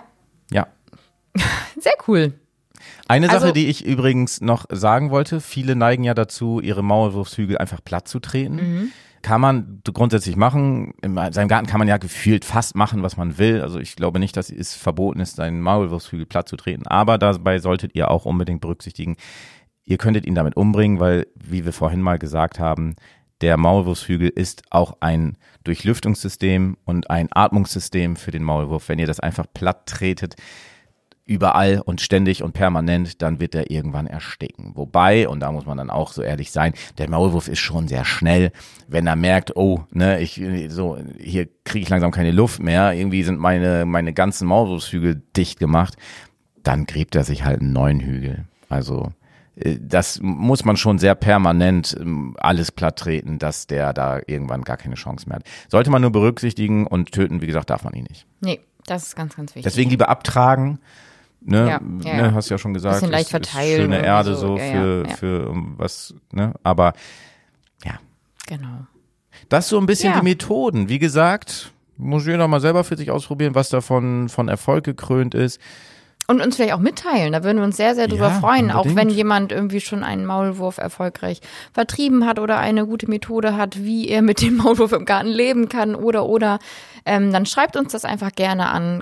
Sehr cool. Eine Sache, die ich übrigens noch sagen wollte, viele neigen ja dazu, ihre Maulwurfshügel einfach platt zu treten. Kann man grundsätzlich machen. In seinem Garten kann man ja gefühlt fast machen, was man will. Also ich glaube nicht, dass es verboten ist, seinen Maulwurfshügel platt zu treten. Aber dabei solltet ihr auch unbedingt berücksichtigen, ihr könntet ihn damit umbringen, weil, wie wir vorhin mal gesagt haben, der Maulwurfshügel ist auch ein Durchlüftungssystem und ein Atmungssystem für den Maulwurf. Wenn ihr das einfach platt tretet, überall und ständig und permanent, dann wird er irgendwann ersticken. Wobei, und da muss man dann auch so ehrlich sein, der Maulwurf ist schon sehr schnell, wenn er merkt, oh, ne, hier kriege ich langsam keine Luft mehr, irgendwie sind meine ganzen Maulwurfshügel dicht gemacht, dann gräbt er sich halt einen neuen Hügel. Also das muss man schon sehr permanent alles platt treten, dass der da irgendwann gar keine Chance mehr hat. Sollte man nur berücksichtigen, und töten, wie gesagt, darf man ihn nicht. Nee, das ist ganz, ganz wichtig. Deswegen lieber abtragen. Ne, ja. Hast du ja schon gesagt. Bisschen leicht verteilen. Schöne Erde so für was, ne, aber ja. Genau. Das so ein bisschen die Methoden. Wie gesagt, muss jeder mal selber für sich ausprobieren, was davon von Erfolg gekrönt ist. Und uns vielleicht auch mitteilen, da würden wir uns sehr, sehr drüber freuen, unbedingt. auch wenn jemand irgendwie schon einen Maulwurf erfolgreich vertrieben hat oder eine gute Methode hat, wie er mit dem Maulwurf im Garten leben kann oder. Dann schreibt uns das einfach gerne an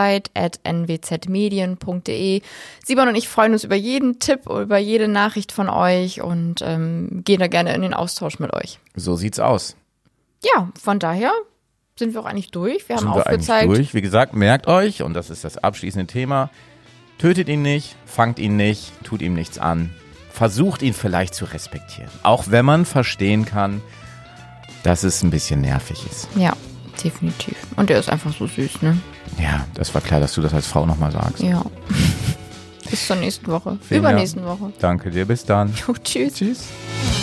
gartenzeit@nwzmedien.de. Simon und ich freuen uns über jeden Tipp, über jede Nachricht von euch und gehen da gerne in den Austausch mit euch. So sieht's aus. Ja, von daher sind wir auch eigentlich durch. Wir haben aufgezeigt. Wie gesagt, merkt euch, und das ist das abschließende Thema, tötet ihn nicht, fangt ihn nicht, tut ihm nichts an. Versucht ihn vielleicht zu respektieren. Auch wenn man verstehen kann, dass es ein bisschen nervig ist. Ja, definitiv. Und er ist einfach so süß, ne? Ja, das war klar, dass du das als Frau nochmal sagst. Ja. Bis zur nächsten Woche. Übernächsten Woche. Danke dir, bis dann. Jo, tschüss. Tschüss.